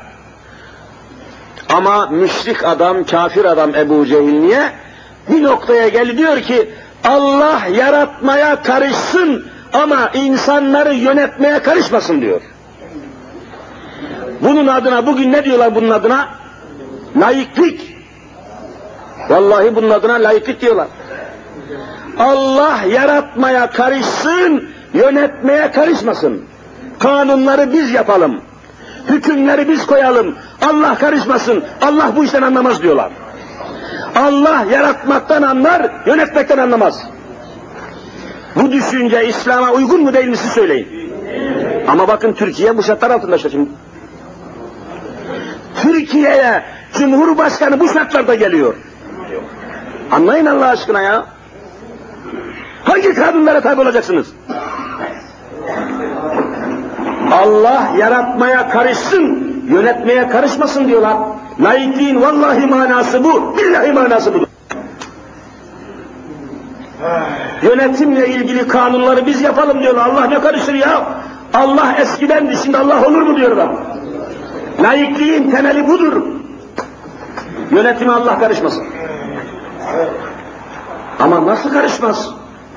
Ama müşrik adam, kafir adam Ebu Cehil niye? Bir noktaya geldi diyor ki, Allah yaratmaya karışsın ama insanları yönetmeye karışmasın diyor. Bunun adına, bugün ne diyorlar bunun adına? Laiklik. Vallahi bunun adına laiklik diyorlar. Allah yaratmaya karışsın, yönetmeye karışmasın. Kanunları biz yapalım. Hükümleri biz koyalım. Allah karışmasın. Allah bu işten anlamaz diyorlar. Allah yaratmaktan anlar, yönetmekten anlamaz. Bu düşünce İslam'a uygun mu değil mi siz söyleyin. Ama bakın Türkiye bu şartlar altında şimdi. Türkiye'ye Cumhurbaşkanı bu şartlarda geliyor. Anlayın Allah aşkına ya. Hangi kanunlara tabi olacaksınız? Allah yaratmaya karışsın, yönetmeye karışmasın diyorlar. Laikliğin vallahi manası bu, billahi manası budur. Yönetimle ilgili kanunları biz yapalım diyorlar. Allah ne karışır ya? Allah eskidendi, şimdi Allah olur mu diyorlar. Laikliğin temeli budur. Yönetime Allah karışmasın. Ama nasıl karışmaz?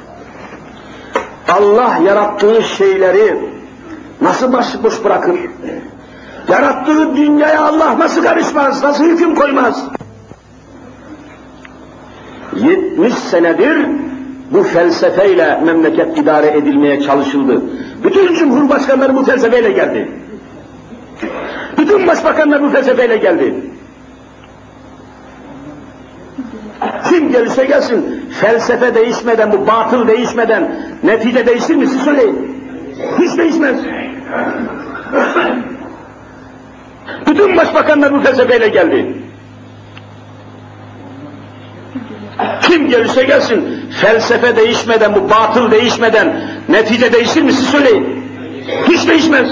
Allah yarattığı şeyleri nasıl başıboş bırakır? Yarattığı dünyaya Allah nasıl karışmaz? Nasıl hüküm koymaz? 70 senedir bu felsefeyle memleket idare edilmeye çalışıldı. Bütün cumhurbaşkanları bu felsefeyle geldi. Bütün başbakanlar bu felsefeyle geldi. Kim gelirse gelsin, felsefe değişmeden, bu batıl değişmeden netice değişir mi siz söyleyin? Hiç değişmez. Bütün başbakanlar bu felsefeyle geldi. Kim gelirse gelsin, felsefe değişmeden, bu batıl değişmeden netice değişir mi siz söyleyin? Hiç değişmez.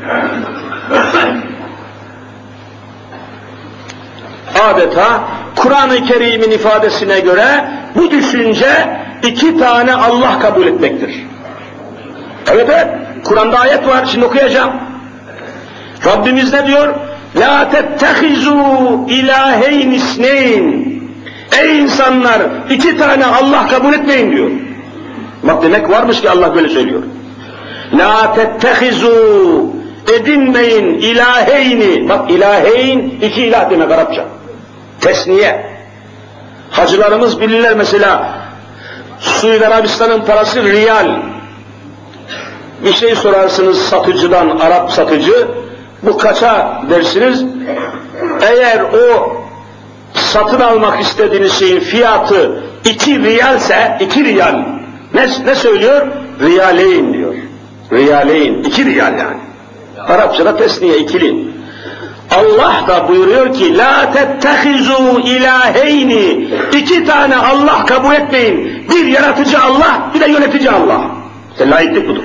Adeta Kur'an-ı Kerim'in ifadesine göre bu düşünce 2 tane Allah kabul etmektir. Evet, Kur'an'da ayet var, şimdi okuyacağım. Rabbimiz ne diyor? La tettehizu ilaheyn isneyn. Ey insanlar, 2 tane Allah kabul etmeyin diyor. Bak demek varmış ki Allah böyle söylüyor. La tettehizu, edinmeyin ilaheyni. Bak ilaheyn 2 ilah demek Arapça. Tesniye. Hacılarımız bilirler mesela, Suudi Arabistan'ın parası riyal. Bir şey sorarsınız satıcıdan, Arap satıcı, bu kaça dersiniz? Eğer o satın almak istediğiniz şeyin fiyatı 2 riyalse, 2 riyal, ne söylüyor? Riyaleyn diyor. Riyaleyn, 2 riyal yani. Arapçada tesniye, ikili. Allah da buyuruyor ki la tettehizu ilaheyni, 2 tane Allah kabul etmeyin. Bir yaratıcı Allah, bir de yönetici Allah. İşte laiklik budur.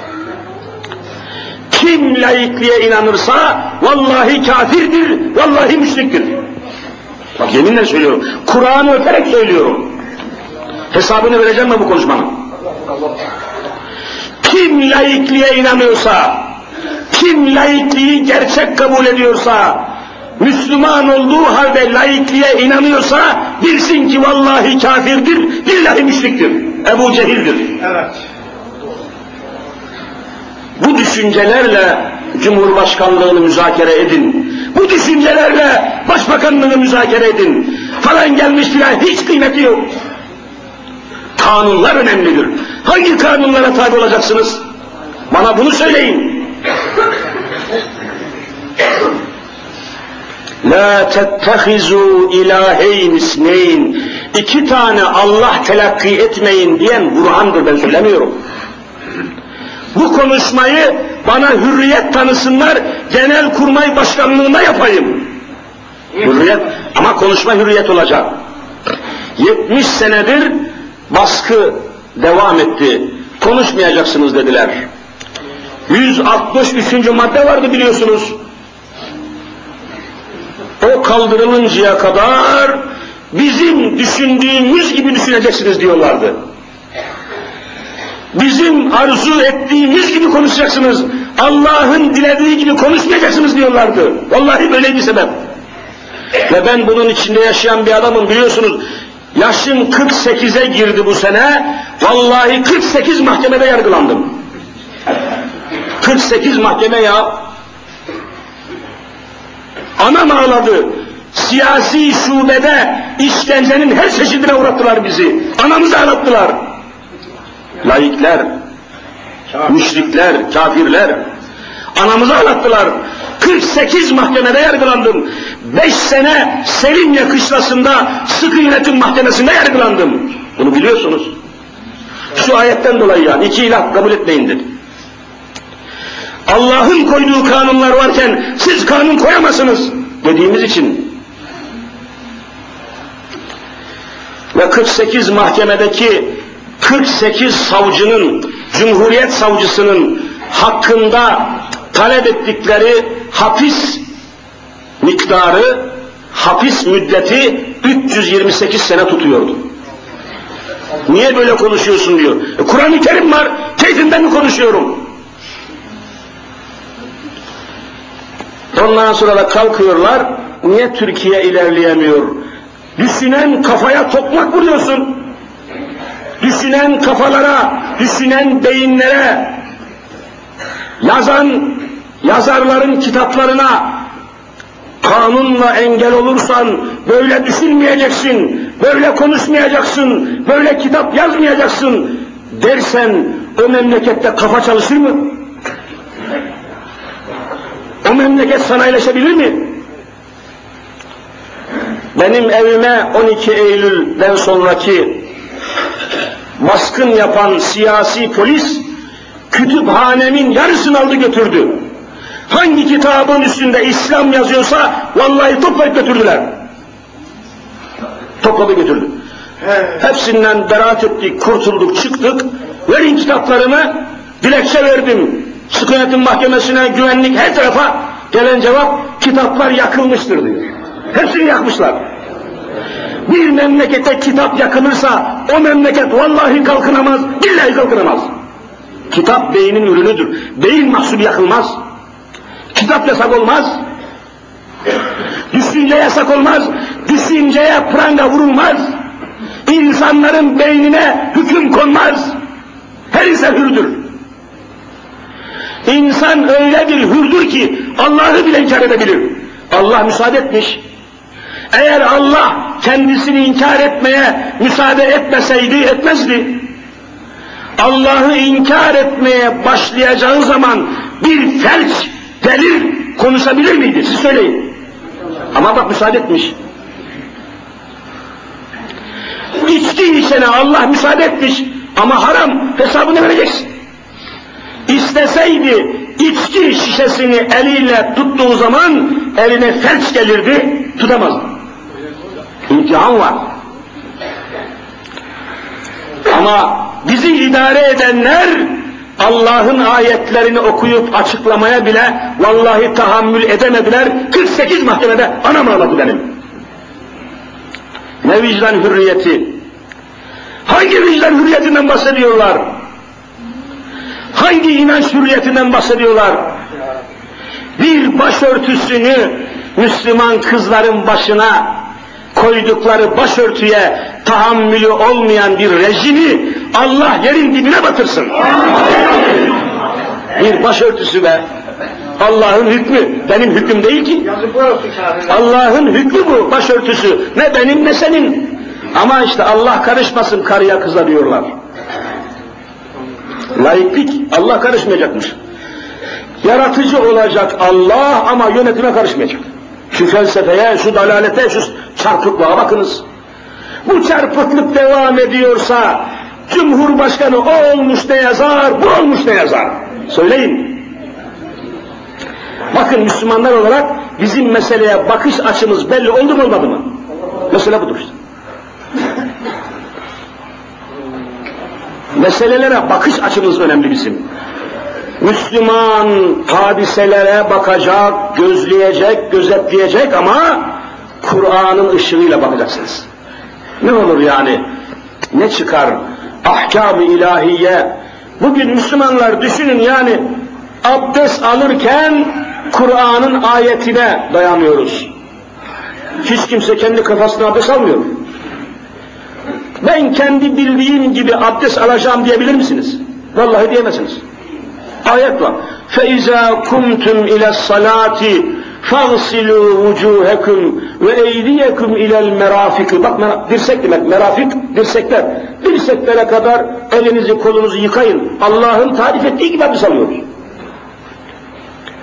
Kim laikliğe inanırsa vallahi kafirdir, vallahi müşriktir. Bak yeminle söylüyorum. Kur'an'ı öperek söylüyorum. Hesabını vereceğim mi bu konuşmanın? Kim laikliğe inanıyorsa, kim laikliği gerçek kabul ediyorsa, Müslüman olduğu halde laikliğe inanıyorsa, bilsin ki vallahi kafirdir, billahi müşriktir. Ebu Cehil'dir. Evet. Bu düşüncelerle Cumhurbaşkanlığını müzakere edin. Bu düşüncelerle Başbakanlığını müzakere edin. Falan gelmiş filan hiç kıymeti yok. Kanunlar önemlidir. Hangi kanunlara tabi olacaksınız? Bana bunu söyleyin. La tettehizu ilaheyn isneyn. 2 tane Allah telakki etmeyin diyen Burhan'dır, ben söylemiyorum. Bu konuşmayı bana hürriyet tanısınlar, Genelkurmay Başkanlığı'nda yapayım. Hürriyet, ama konuşma hürriyet olacak. 70 senedir baskı devam etti. Konuşmayacaksınız dediler. 163. madde vardı biliyorsunuz. O kaldırılıncaya kadar bizim düşündüğümüz gibi düşüneceksiniz diyorlardı. Bizim arzu ettiğimiz gibi konuşacaksınız. Allah'ın dilediği gibi konuşmayacaksınız diyorlardı. Vallahi böyleydi sebep. Ve ben bunun içinde yaşayan bir adamım biliyorsunuz. Yaşım 48'e girdi bu sene. Vallahi 48 mahkemede yargılandım. 48 mahkeme ya. Anam ağladı. Siyasi şubede işkencenin her çeşidine uğrattılar bizi. Anamızı ağlattılar. Laikler, müşrikler, kafirler. Anamızı ağlattılar. 48 mahkemede yargılandım. 5 sene Selimye kışlasında sıkı yönetim mahkemesinde yargılandım. Bunu biliyorsunuz. Şu ayetten dolayı yani 2 ilah kabul etmeyin dedi. Allah'ın koyduğu kanunlar varken siz kanun koyamazsınız dediğimiz için. Ve 48 mahkemedeki 48 savcının, Cumhuriyet savcısının hakkında talep ettikleri hapis miktarı, hapis müddeti 328 sene tutuyordu. Niye böyle konuşuyorsun diyor. Kur'an-ı Kerim var, keyfinden mi konuşuyorum? Ondan sonra da kalkıyorlar, niye Türkiye ilerleyemiyor? Düşünen kafaya tokmak vuruyorsun. Düşünen kafalara, düşünen beyinlere, yazarların kitaplarına kanunla engel olursan böyle düşünmeyeceksin, böyle konuşmayacaksın, böyle kitap yazmayacaksın dersen o memlekette kafa çalışır mı? O memleket sanayileşebilir mi? Benim evime 12 Eylül'den sonraki baskın yapan siyasi polis kütüphanemin yarısını aldı götürdü. Hangi kitabın üstünde İslam yazıyorsa vallahi toplayıp götürdüler. Topladı götürdü. Hepsinden beraat ettik, kurtulduk, çıktık. Verin kitaplarımı, dilekçe verdim. Sıkı Yönetim Mahkemesi'ne, güvenlik, her tarafa gelen cevap kitaplar yakılmıştır diyor. Hepsini yakmışlar. Bir memlekete kitap yakılırsa o memleket vallahi kalkınamaz, billahi kalkınamaz. Kitap beynin ürünüdür. Beyin mahsulü yakılmaz. Kitap yasak olmaz. Düşünce yasak olmaz. Düşünceye pranga vurulmaz. İnsanların beynine hüküm konmaz. Her insan hürdür. İnsan öyle bir hürdür ki Allah'ı bile inkar edebilir. Allah müsaade etmiş. Eğer Allah kendisini inkar etmeye müsaade etmeseydi etmezdi. Allah'ı inkar etmeye başlayacağı zaman bir felç gelir konuşabilir miydi? Siz söyleyin. Ama bak müsaade etmiş. İçki içene Allah müsaade etmiş ama haram, hesabını vereceksin. İsteseydi içki şişesini eliyle tuttuğu zaman eline felç gelirdi, tutamazdı. İmtihan var. Ama bizi idare edenler Allah'ın ayetlerini okuyup açıklamaya bile vallahi tahammül edemediler. 48 mahkemede anam ağladı benim. Ne vicdan hürriyeti? Hangi vicdan hürriyetinden bahsediyorlar? Hangi inanç hürriyetinden bahsediyorlar? Bir başörtüsünü Müslüman kızların başına koydukları başörtüye tahammülü olmayan bir rejimi Allah yerin dibine batırsın. Bir başörtüsü ve Allah'ın hükmü, benim hüküm değil ki. Allah'ın hükmü bu başörtüsü. Ne benim ne senin. Ama işte Allah karışmasın karıya kıza diyorlar. Laiklik, Allah karışmayacakmış. Yaratıcı olacak Allah ama yönetime karışmayacak. Şu felsefeye, şu dalalete, şu çarpıklığa bakınız. Bu çarpıklık devam ediyorsa Cumhurbaşkanı o olmuş ne yazar, bu olmuş ne yazar? Söyleyin. Bakın Müslümanlar olarak bizim meseleye bakış açımız belli oldu mu olmadı mı? Mesele budur işte. Meselelere bakış açımız önemli bizim. Müslüman hadiselere bakacak, gözleyecek, gözetleyecek ama Kur'an'ın ışığıyla bakacaksınız. Ne olur yani? Ne çıkar? Ahkam-ı ilahiye. Bugün Müslümanlar düşünün yani abdest alırken Kur'an'ın ayetine dayanıyoruz. Hiç kimse kendi kafasına abdest almıyor. Ben kendi bildiğim gibi abdest alacağım diyebilir misiniz? Vallahi diyemezsiniz. Ayet var. فَاِذَا كُمْتُمْ اِلَى الصَّلَاةِ فَاغْسِلُوا وُجُوهَكُمْ وَاَيْدِيَكُمْ اِلَى الْمَرَافِقِ. Bak dirsek demek, merafik, dirsekler. Dirseklere kadar elinizi kolunuzu yıkayın. Allah'ın tarif ettiği gibi abdest alıyoruz.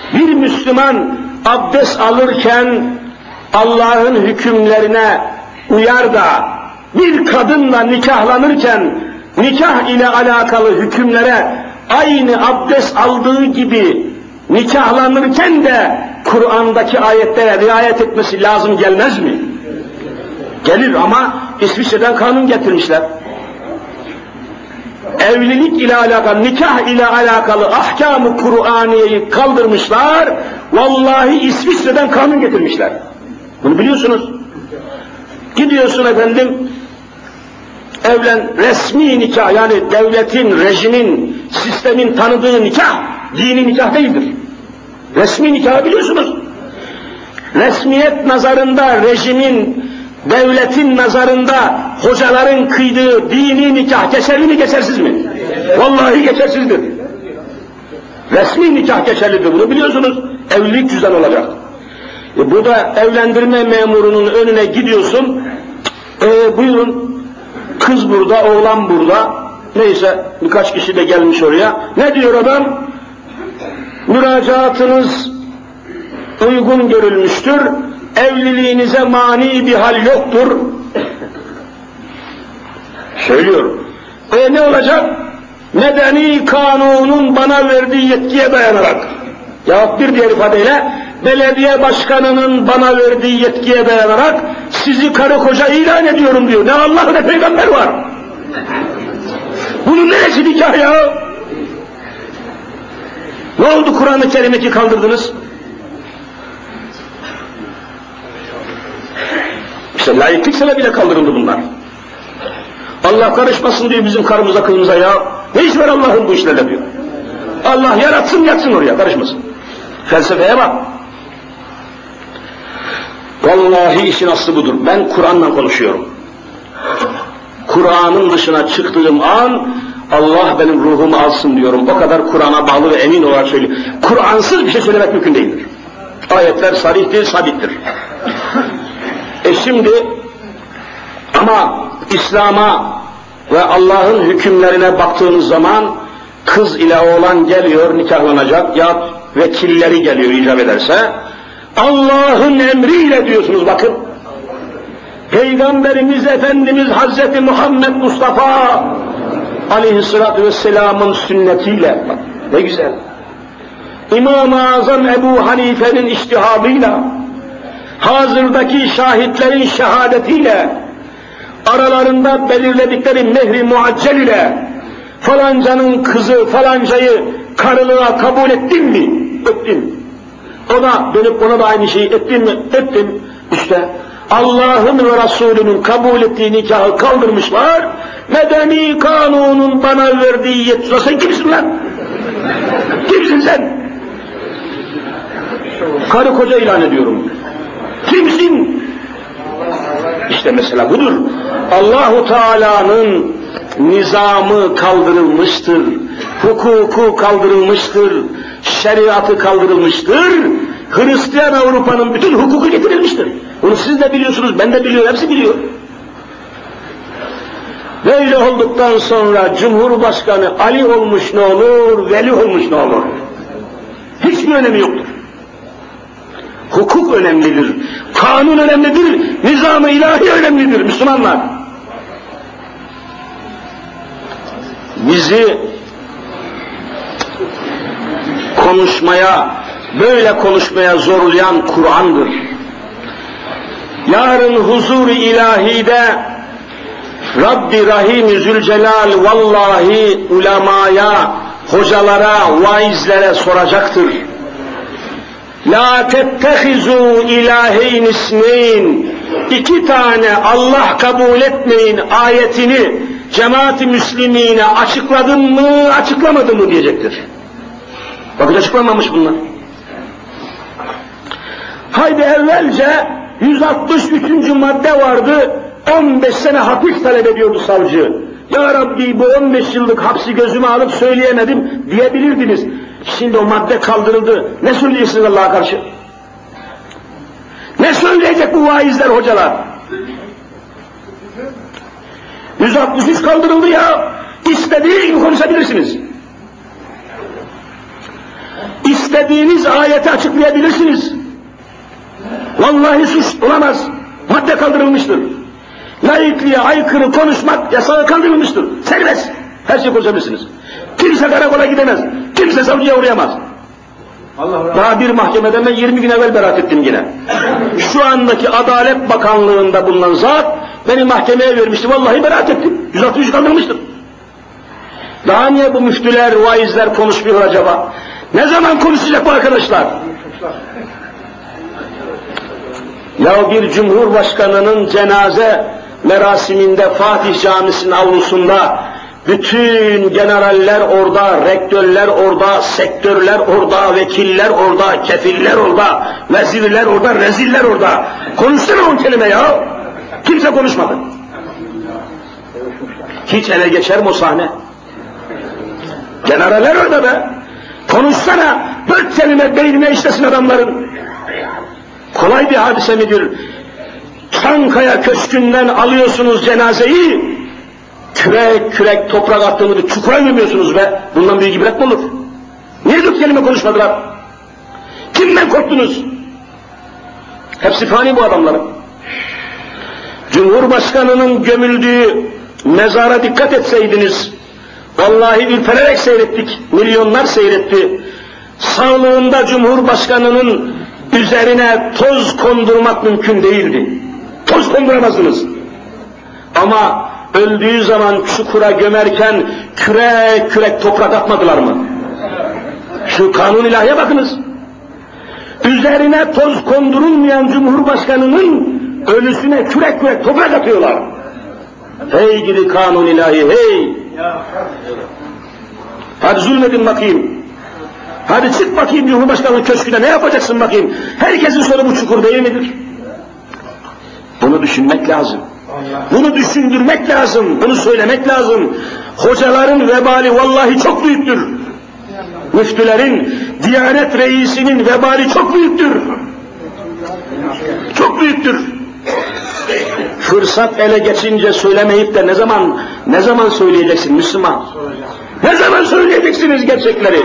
Bir Müslüman abdest alırken Allah'ın hükümlerine uyar da bir kadınla nikahlanırken nikah ile alakalı hükümlere aynı abdest aldığı gibi nikahlanırken de Kur'an'daki ayetlere riayet etmesi lazım gelmez mi? Gelir ama İsviçre'den kanun getirmişler. Evlilik ile alakalı, nikah ile alakalı ahkam-ı Kur'aniyeyi kaldırmışlar. Vallahi İsviçre'den kanun getirmişler. Bunu biliyorsunuz. Gidiyorsun efendim, resmi nikah, yani devletin, rejimin, sistemin tanıdığı nikah, dini nikah değildir. Resmi nikahı biliyorsunuz. Resmiyet nazarında, rejimin, devletin nazarında hocaların kıydığı dini nikah geçerli mi, geçersiz mi? Vallahi geçersizdir. Resmi nikah geçerlidir, bunu biliyorsunuz. Evlilik cüzdan olacak. Bu da evlendirme memurunun önüne gidiyorsun, buyurun, kız burada, oğlan burada, neyse birkaç kişi de gelmiş oraya. Ne diyor adam? Müracaatınız uygun görülmüştür, evliliğinize mani bir hal yoktur. Söylüyor. Ne olacak? Medeni kanunun bana verdiği yetkiye dayanarak. Yahut bir diğer ifadeyle, belediye başkanının bana verdiği yetkiye dayanarak sizi karı koca ilan ediyorum diyor. Ne Allah ne peygamber var. Bunun neresi nikah ya? Ne oldu Kur'an-ı Kerim'i ki kaldırdınız? İşte layıklık sebebiyle kaldırıldı bunlar. Allah karışmasın diyor bizim karımıza kızımıza ya. Ne iş var Allah'ın bu işlerle diyor. Allah yaratsın yatsın oraya, karışmasın. Felsefeye bak. Vallahi işin aslı budur. Ben Kur'an'la konuşuyorum. Kur'an'ın dışına çıktığım an Allah benim ruhumu alsın diyorum. O kadar Kur'an'a bağlı ve emin olarak söylüyorum. Kur'ansız bir şey söylemek mümkün değildir. Ayetler sarihtir, sabittir. Şimdi ama İslam'a ve Allah'ın hükümlerine baktığınız zaman kız ile oğlan geliyor, nikahlanacak ya vekilleri geliyor icap ederse, Allah'ın emriyle diyorsunuz bakın. Peygamberimiz Efendimiz Hazreti Muhammed Mustafa Aleyhisselatü Vesselam'ın sünnetiyle, bak, ne güzel. İmam-ı Azam Ebu Hanife'nin içtihadıyla, hazırdaki şahitlerin şehadetiyle, aralarında belirledikleri mehri muaccel ile falancanın kızı falancayı karılığa kabul ettin mi? Ettim. Ona dönüp ona da aynı şeyi ettin mi? Ettim. İşte Allah'ın ve Resulünün kabul ettiği nikahı kaldırmışlar. Medeni kanunun bana verdiği yetki. Sen kimsin lan? Kimsin sen? Karı koca ilan ediyorum. Kimsin? İşte mesela budur. Allahu Teala'nın nizamı kaldırılmıştır, hukuku kaldırılmıştır, şeriatı kaldırılmıştır, Hristiyan Avrupa'nın bütün hukuku getirilmiştir. Bunu siz de biliyorsunuz, ben de biliyorum, hepsi biliyor. Böyle olduktan sonra Cumhurbaşkanı Ali olmuş ne olur, Veli olmuş ne olur? Hiçbir önemi yoktur. Hukuk önemlidir, kanun önemlidir, nizam-ı ilahi önemlidir Müslümanlar. Bizi konuşmaya, böyle konuşmaya zorlayan Kur'an'dır. Yarın huzur-u ilahide Rabbi Rahim-i Zülcelal vallahi ulemaya, hocalara, vaizlere soracaktır. La tettehizu ilaheyn isneyn, iki tane Allah kabul etmeyin ayetini cemaat-i müslimine açıkladın mı, açıklamadın mı diyecektir. Bakın açıklanmamış bunlar. Haydi evvelce 163. madde vardı, 15 sene hapis talep ediyordu savcı. Ya Rabbi bu 15 yıllık hapsi gözüme alıp söyleyemedim diyebilirdiniz. Şimdi o madde kaldırıldı. Ne söyleyeceksiniz Allah'a karşı? Ne söyleyecek bu vaizler, hocalar? 163 kaldırıldı ya. İstediği gibi konuşabilirsiniz. İstediğiniz ayeti açıklayabilirsiniz. Vallahi suç olamaz. Madde kaldırılmıştır. Laikliğe aykırı konuşmak yasağı kaldırılmıştır. Serbest. Her şey konuşabilirsiniz. Kimse karakola gidemez. Kimse savcıya uğrayamaz. Daha bir mahkemeden ben 20 gün evvel beraat ettim yine. Şu andaki Adalet Bakanlığı'nda bulunan zat beni mahkemeye vermişti. Vallahi beraat ettim. 163 kaldırılmıştır. Daha niye bu müftüler, vaizler konuşmuyor acaba? Ne zaman konuşacak bu arkadaşlar? Ya bir cumhurbaşkanının cenaze merasiminde Fatih Camisi'nin avlusunda bütün generaller orada, rektörler orada, sektörler orada, vekiller orada, kefiller orada, vezirler orada, reziller orada. Konuşsana 10 kelime ya. Kimse konuşmadı. Hiç ele geçer mi o sahne? Generaller orada be. Konuşsana. 4 kelime beynine işlesin adamların. Kolay bir hadise midir? Çankaya Köşkü'nden alıyorsunuz cenazeyi, kürek kürek toprak attığını çukura gömüyorsunuz be. Bundan büyük ibret mi olur? Niye 4 kelime konuşmadılar? Kimden korktunuz? Hepsi fani bu adamların. Cumhurbaşkanının gömüldüğü mezara dikkat etseydiniz, vallahi ürpererek seyrettik, milyonlar seyretti. Sağlığında Cumhurbaşkanının üzerine toz kondurmak mümkün değildi. Toz konduramazsınız. Ama öldüğü zaman çukura gömerken kürek kürek toprak atmadılar mı? Şu kanun ilahiye bakınız. Üzerine toz kondurulmayan Cumhurbaşkanının ölüsüne kürek kürek toprak atıyorlar. Hey gidi kanun ilahi hey! Hadi zulmedin bakayım. Hadi çık bakayım Cumhurbaşkanı köşküne, ne yapacaksın bakayım? Herkesin sonu bu çukur değil midir? Bunu düşünmek lazım. Bunu düşündürmek lazım. Bunu söylemek lazım. Hocaların vebali vallahi çok büyüktür. Müftülerin, Diyanet Reisi'nin vebali çok büyüktür. Çok büyüktür. Fırsat ele geçince söylemeyip de ne zaman söyleyeceksin Müslüman? Ne zaman söyleyeceksiniz gerçekleri?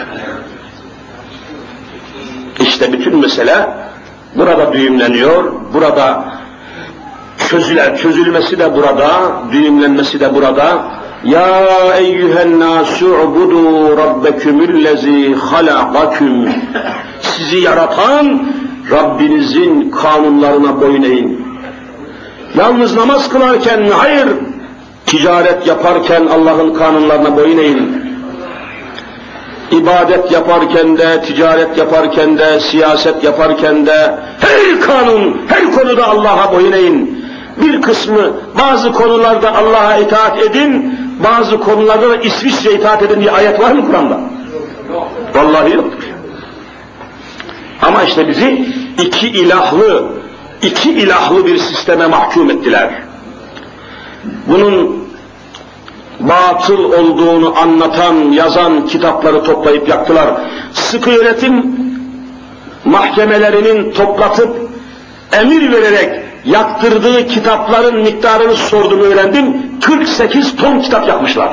İşte bütün mesele burada düğümleniyor, burada çözülmesi de burada, düğümlenmesi de burada. Ya eyyühen nâsu'budu rabbekümüllezî halâkaküm. Sizi yaratan Rabbinizin kanunlarına boyun eğin. Yalnız namaz kılarken hayır, ticaret yaparken Allah'ın kanunlarına boyun eğin. İbadet yaparken de, ticaret yaparken de, siyaset yaparken de, her kanun, her konuda Allah'a boyun eğin. Bir kısmı, bazı konularda Allah'a itaat edin, bazı konularda da İsviçre itaat edin diye ayet var mı Kur'an'da? Vallahi yoktur. Ama işte bizi iki ilahlı bir sisteme mahkum ettiler. Bunun batıl olduğunu anlatan, yazan kitapları toplayıp yaktılar. Sıkı yönetim mahkemelerinin toplatıp emir vererek yaktırdığı kitapların miktarını sordum, öğrendim. 48 ton kitap yakmışlar.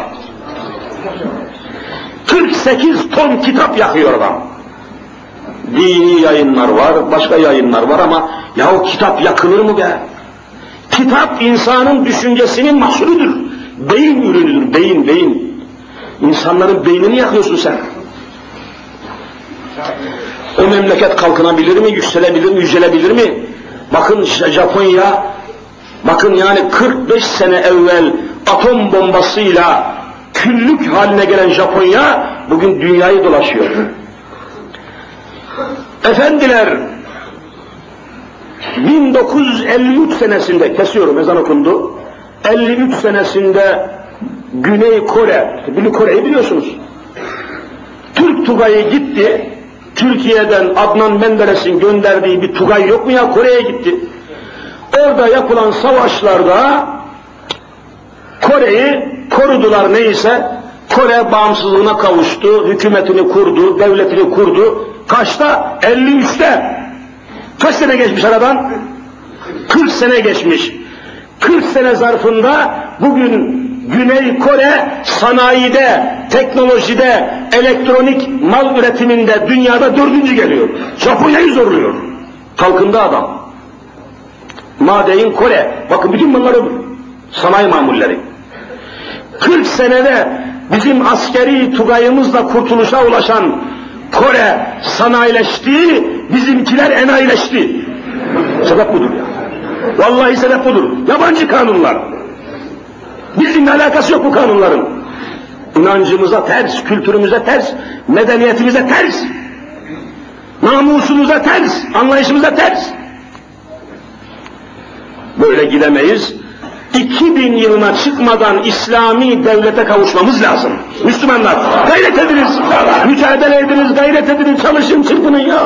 48 ton kitap yakıyor adam. Dini yayınlar var, başka yayınlar var ama ya o kitap yakılır mı be? Kitap insanın düşüncesinin mahsulüdür. Beyin ürünüdür, beyin. İnsanların beynini yakıyorsun sen. O memleket kalkınabilir mi, yükselebilir mi, yücelebilir mi? Bakın Japonya, bakın yani 45 sene evvel atom bombasıyla küllük haline gelen Japonya bugün dünyayı dolaşıyor. Efendiler, 1953 senesinde, kesiyorum ezan okundu, 53 senesinde Güney Kore, Güney Kore'yi biliyorsunuz, Türk Tugayı gitti, Türkiye'den Adnan Menderes'in gönderdiği bir Tugay yok mu ya, Kore'ye gitti. Orada yapılan savaşlarda Kore'yi korudular neyse, Kore bağımsızlığına kavuştu, hükümetini kurdu, devletini kurdu. Kaçta? 53'te. Kaç sene geçmiş aradan? 40 sene geçmiş. 40 sene zarfında bugün Güney Kore sanayide, teknolojide elektronik mal üretiminde dünyada 4. geliyor. Japonya'yı zorluyor. Kalkındı adam. Madein Kore, bakın bütün bunları sanayi mamulleri. 40 senede bizim askeri tugayımızla kurtuluşa ulaşan Kore sanayileşti, bizimkiler enayileşti. Sebep budur ya. Vallahi sebep budur. Yabancı kanunlar. Bizimle alakası yok bu kanunların. İnancımıza ters, kültürümüze ters, medeniyetimize ters, namusumuza ters, anlayışımıza ters. Böyle gidemeyiz. 2000 yılına çıkmadan İslami devlete kavuşmamız lazım. Müslümanlar gayret ediniz, mücadele ediniz, gayret ediniz, çalışın, çırpının ya.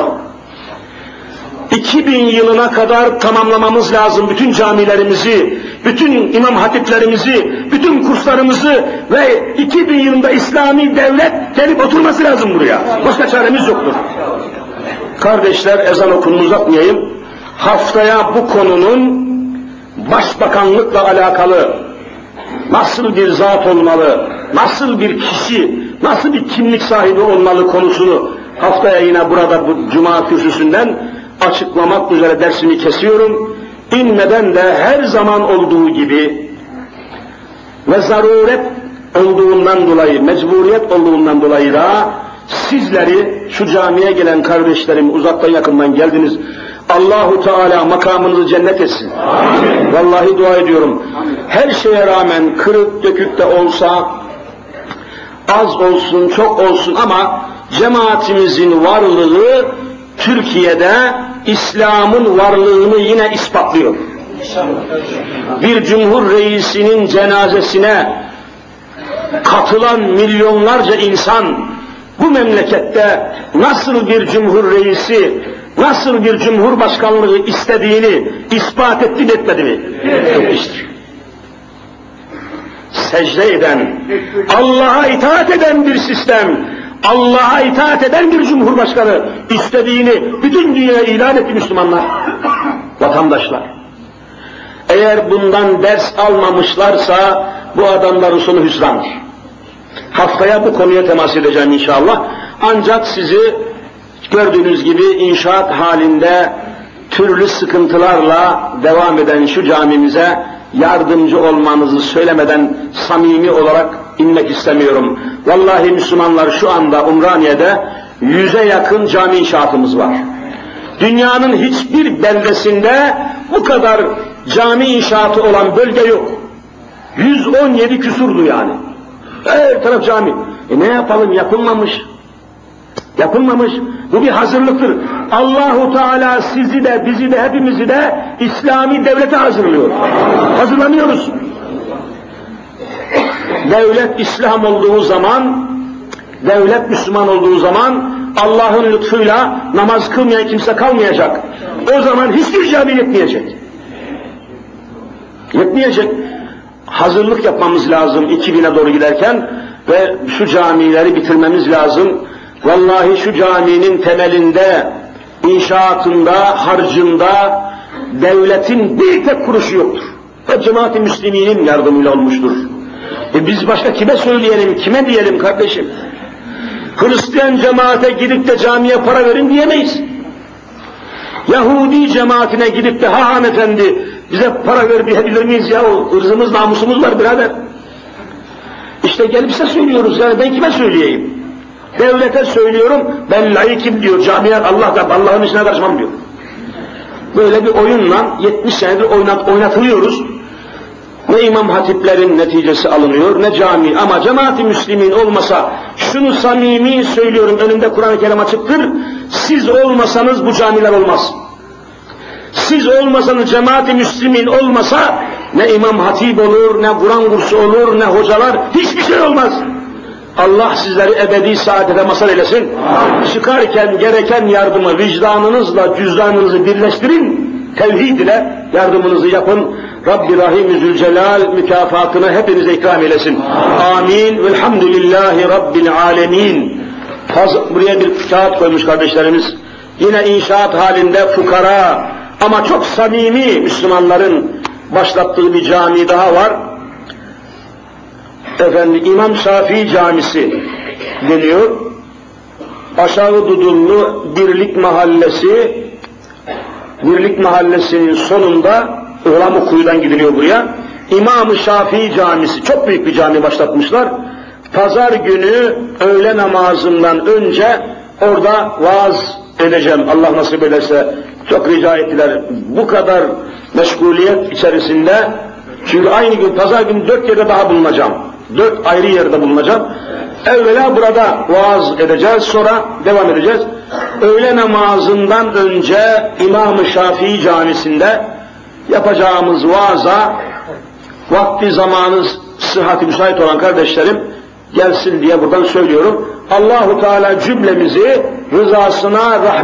2000 yılına kadar tamamlamamız lazım bütün camilerimizi, bütün imam hatiplerimizi, bütün kurslarımızı ve 2000 yılında İslami devlet gelip oturması lazım buraya. Başka çaremiz yoktur. Kardeşler, ezan okununu uzatmayayım. Haftaya bu konunun başbakanlıkla alakalı nasıl bir zat olmalı, nasıl bir kişi, nasıl bir kimlik sahibi olmalı konusunu haftaya yine burada bu cuma kürsüsünden açıklamak üzere dersimi kesiyorum. İnmeden de her zaman olduğu gibi ve zaruret olduğundan dolayı, mecburiyet olduğundan dolayı da sizleri, şu camiye gelen kardeşlerim, uzaktan yakından geldiniz, Allahu Teala makamınızı cennet etsin. Amin. Vallahi dua ediyorum. Her şeye rağmen kırık dökük de olsa, az olsun, çok olsun ama cemaatimizin varlığı Türkiye'de İslam'ın varlığını yine ispatlıyor. Bir cumhur reisinin cenazesine katılan milyonlarca insan bu memlekette nasıl bir cumhur reisi, nasıl bir cumhurbaşkanlığı istediğini ispat etti mi etmedi mi? Etmiştir. Secde eden, Allah'a itaat eden bir sistem, Allah'a itaat eden bir cumhurbaşkanı istediğini bütün dünyaya ilan etti Müslümanlar, vatandaşlar. Eğer bundan ders almamışlarsa bu adamların sonu hüsrandır. Haftaya bu konuya temas edeceğim inşallah. Ancak sizi gördüğünüz gibi inşaat halinde türlü sıkıntılarla devam eden şu camimize yardımcı olmanızı söylemeden samimi olarak inmek istemiyorum. Vallahi Müslümanlar, şu anda Umraniye'de 100'e yakın cami inşaatımız var. Dünyanın hiçbir beldesinde bu kadar cami inşaatı olan bölge yok. 117 küsurdu yani. Her taraf cami. Ne yapalım, yapılmamış. Yapılmamış. Bu bir hazırlıktır. Allahu Teala sizi de, bizi de, hepimizi de İslami devlete hazırlıyor. Hazırlanıyoruz. Devlet İslam olduğu zaman, devlet Müslüman olduğu zaman Allah'ın lütfuyla namaz kılmayan kimse kalmayacak. O zaman hiçbir cami yetmeyecek. Yetmeyecek. Hazırlık yapmamız lazım 2000'e doğru giderken ve şu camileri bitirmemiz lazım. Vallahi şu caminin temelinde, inşaatında, harcında devletin bir tek kuruşu yoktur. Ve cemaat-i müsliminin yardımıyla olmuştur. Biz başka kime söyleyelim, kime diyelim kardeşim? Hristiyan cemaate gidip de camiye para verin diyemeyiz. Yahudi cemaatine gidip de ha hanımefendi bize para verebilir miyiz ya, ırzımız namusumuz var birader. İşte gelip size söylüyoruz, yani ben kime söyleyeyim? Devlete söylüyorum, ben laikim diyor, camiye Allah'ın işine karışmam diyor. Böyle bir oyunla 70 senedir oynatılıyoruz. Ne imam hatiplerin neticesi alınıyor, ne cami, ama cemaat-i müslimin olmasa, şunu samimi söylüyorum, önümde Kur'an-ı Kerim açıktır, siz olmasanız bu camiler olmaz. Siz olmasanız, cemaat-i müslimin olmasa, ne imam hatip olur, ne Kur'an kursu olur, ne hocalar, hiçbir şey olmaz. Allah sizleri ebedi saadete mazhar eylesin. Çıkarken gereken yardımı vicdanınızla cüzdanınızı birleştirin, tevhid ile yardımınızı yapın. Rabbi Rahim-i Zülcelal mükafatını hepinize ikram eylesin. Amin. Velhamdülillahi Rabbil alemin. Buraya bir kağıt koymuş kardeşlerimiz. Yine inşaat halinde fukara ama çok samimi Müslümanların başlattığı bir cami daha var. İmam Şafii Camisi. deniyor. Aşağı Dudullu Birlik Mahallesi'nin sonunda Ihlamurkuyu'dan gidiliyor buraya. İmam-ı Şafii Camisi, çok büyük bir cami başlatmışlar. Pazar günü öğle namazından önce orada vaaz edeceğim, Allah nasip ederse. Çok rica ettiler. Bu kadar meşguliyet içerisinde, çünkü aynı gün pazar günü 4 yerde daha bulunacağım. 4 ayrı yerde bulunacağım. Evvela burada vaaz edeceğiz, sonra devam edeceğiz. Öğle namazından önce İmam-ı Şafii Camisi'nde yapacağımız vaaza vakti zamanınız sıhhati müsait olan kardeşlerim gelsin diye buradan söylüyorum. Allahu Teala cümlemizi rızasına, rahmetine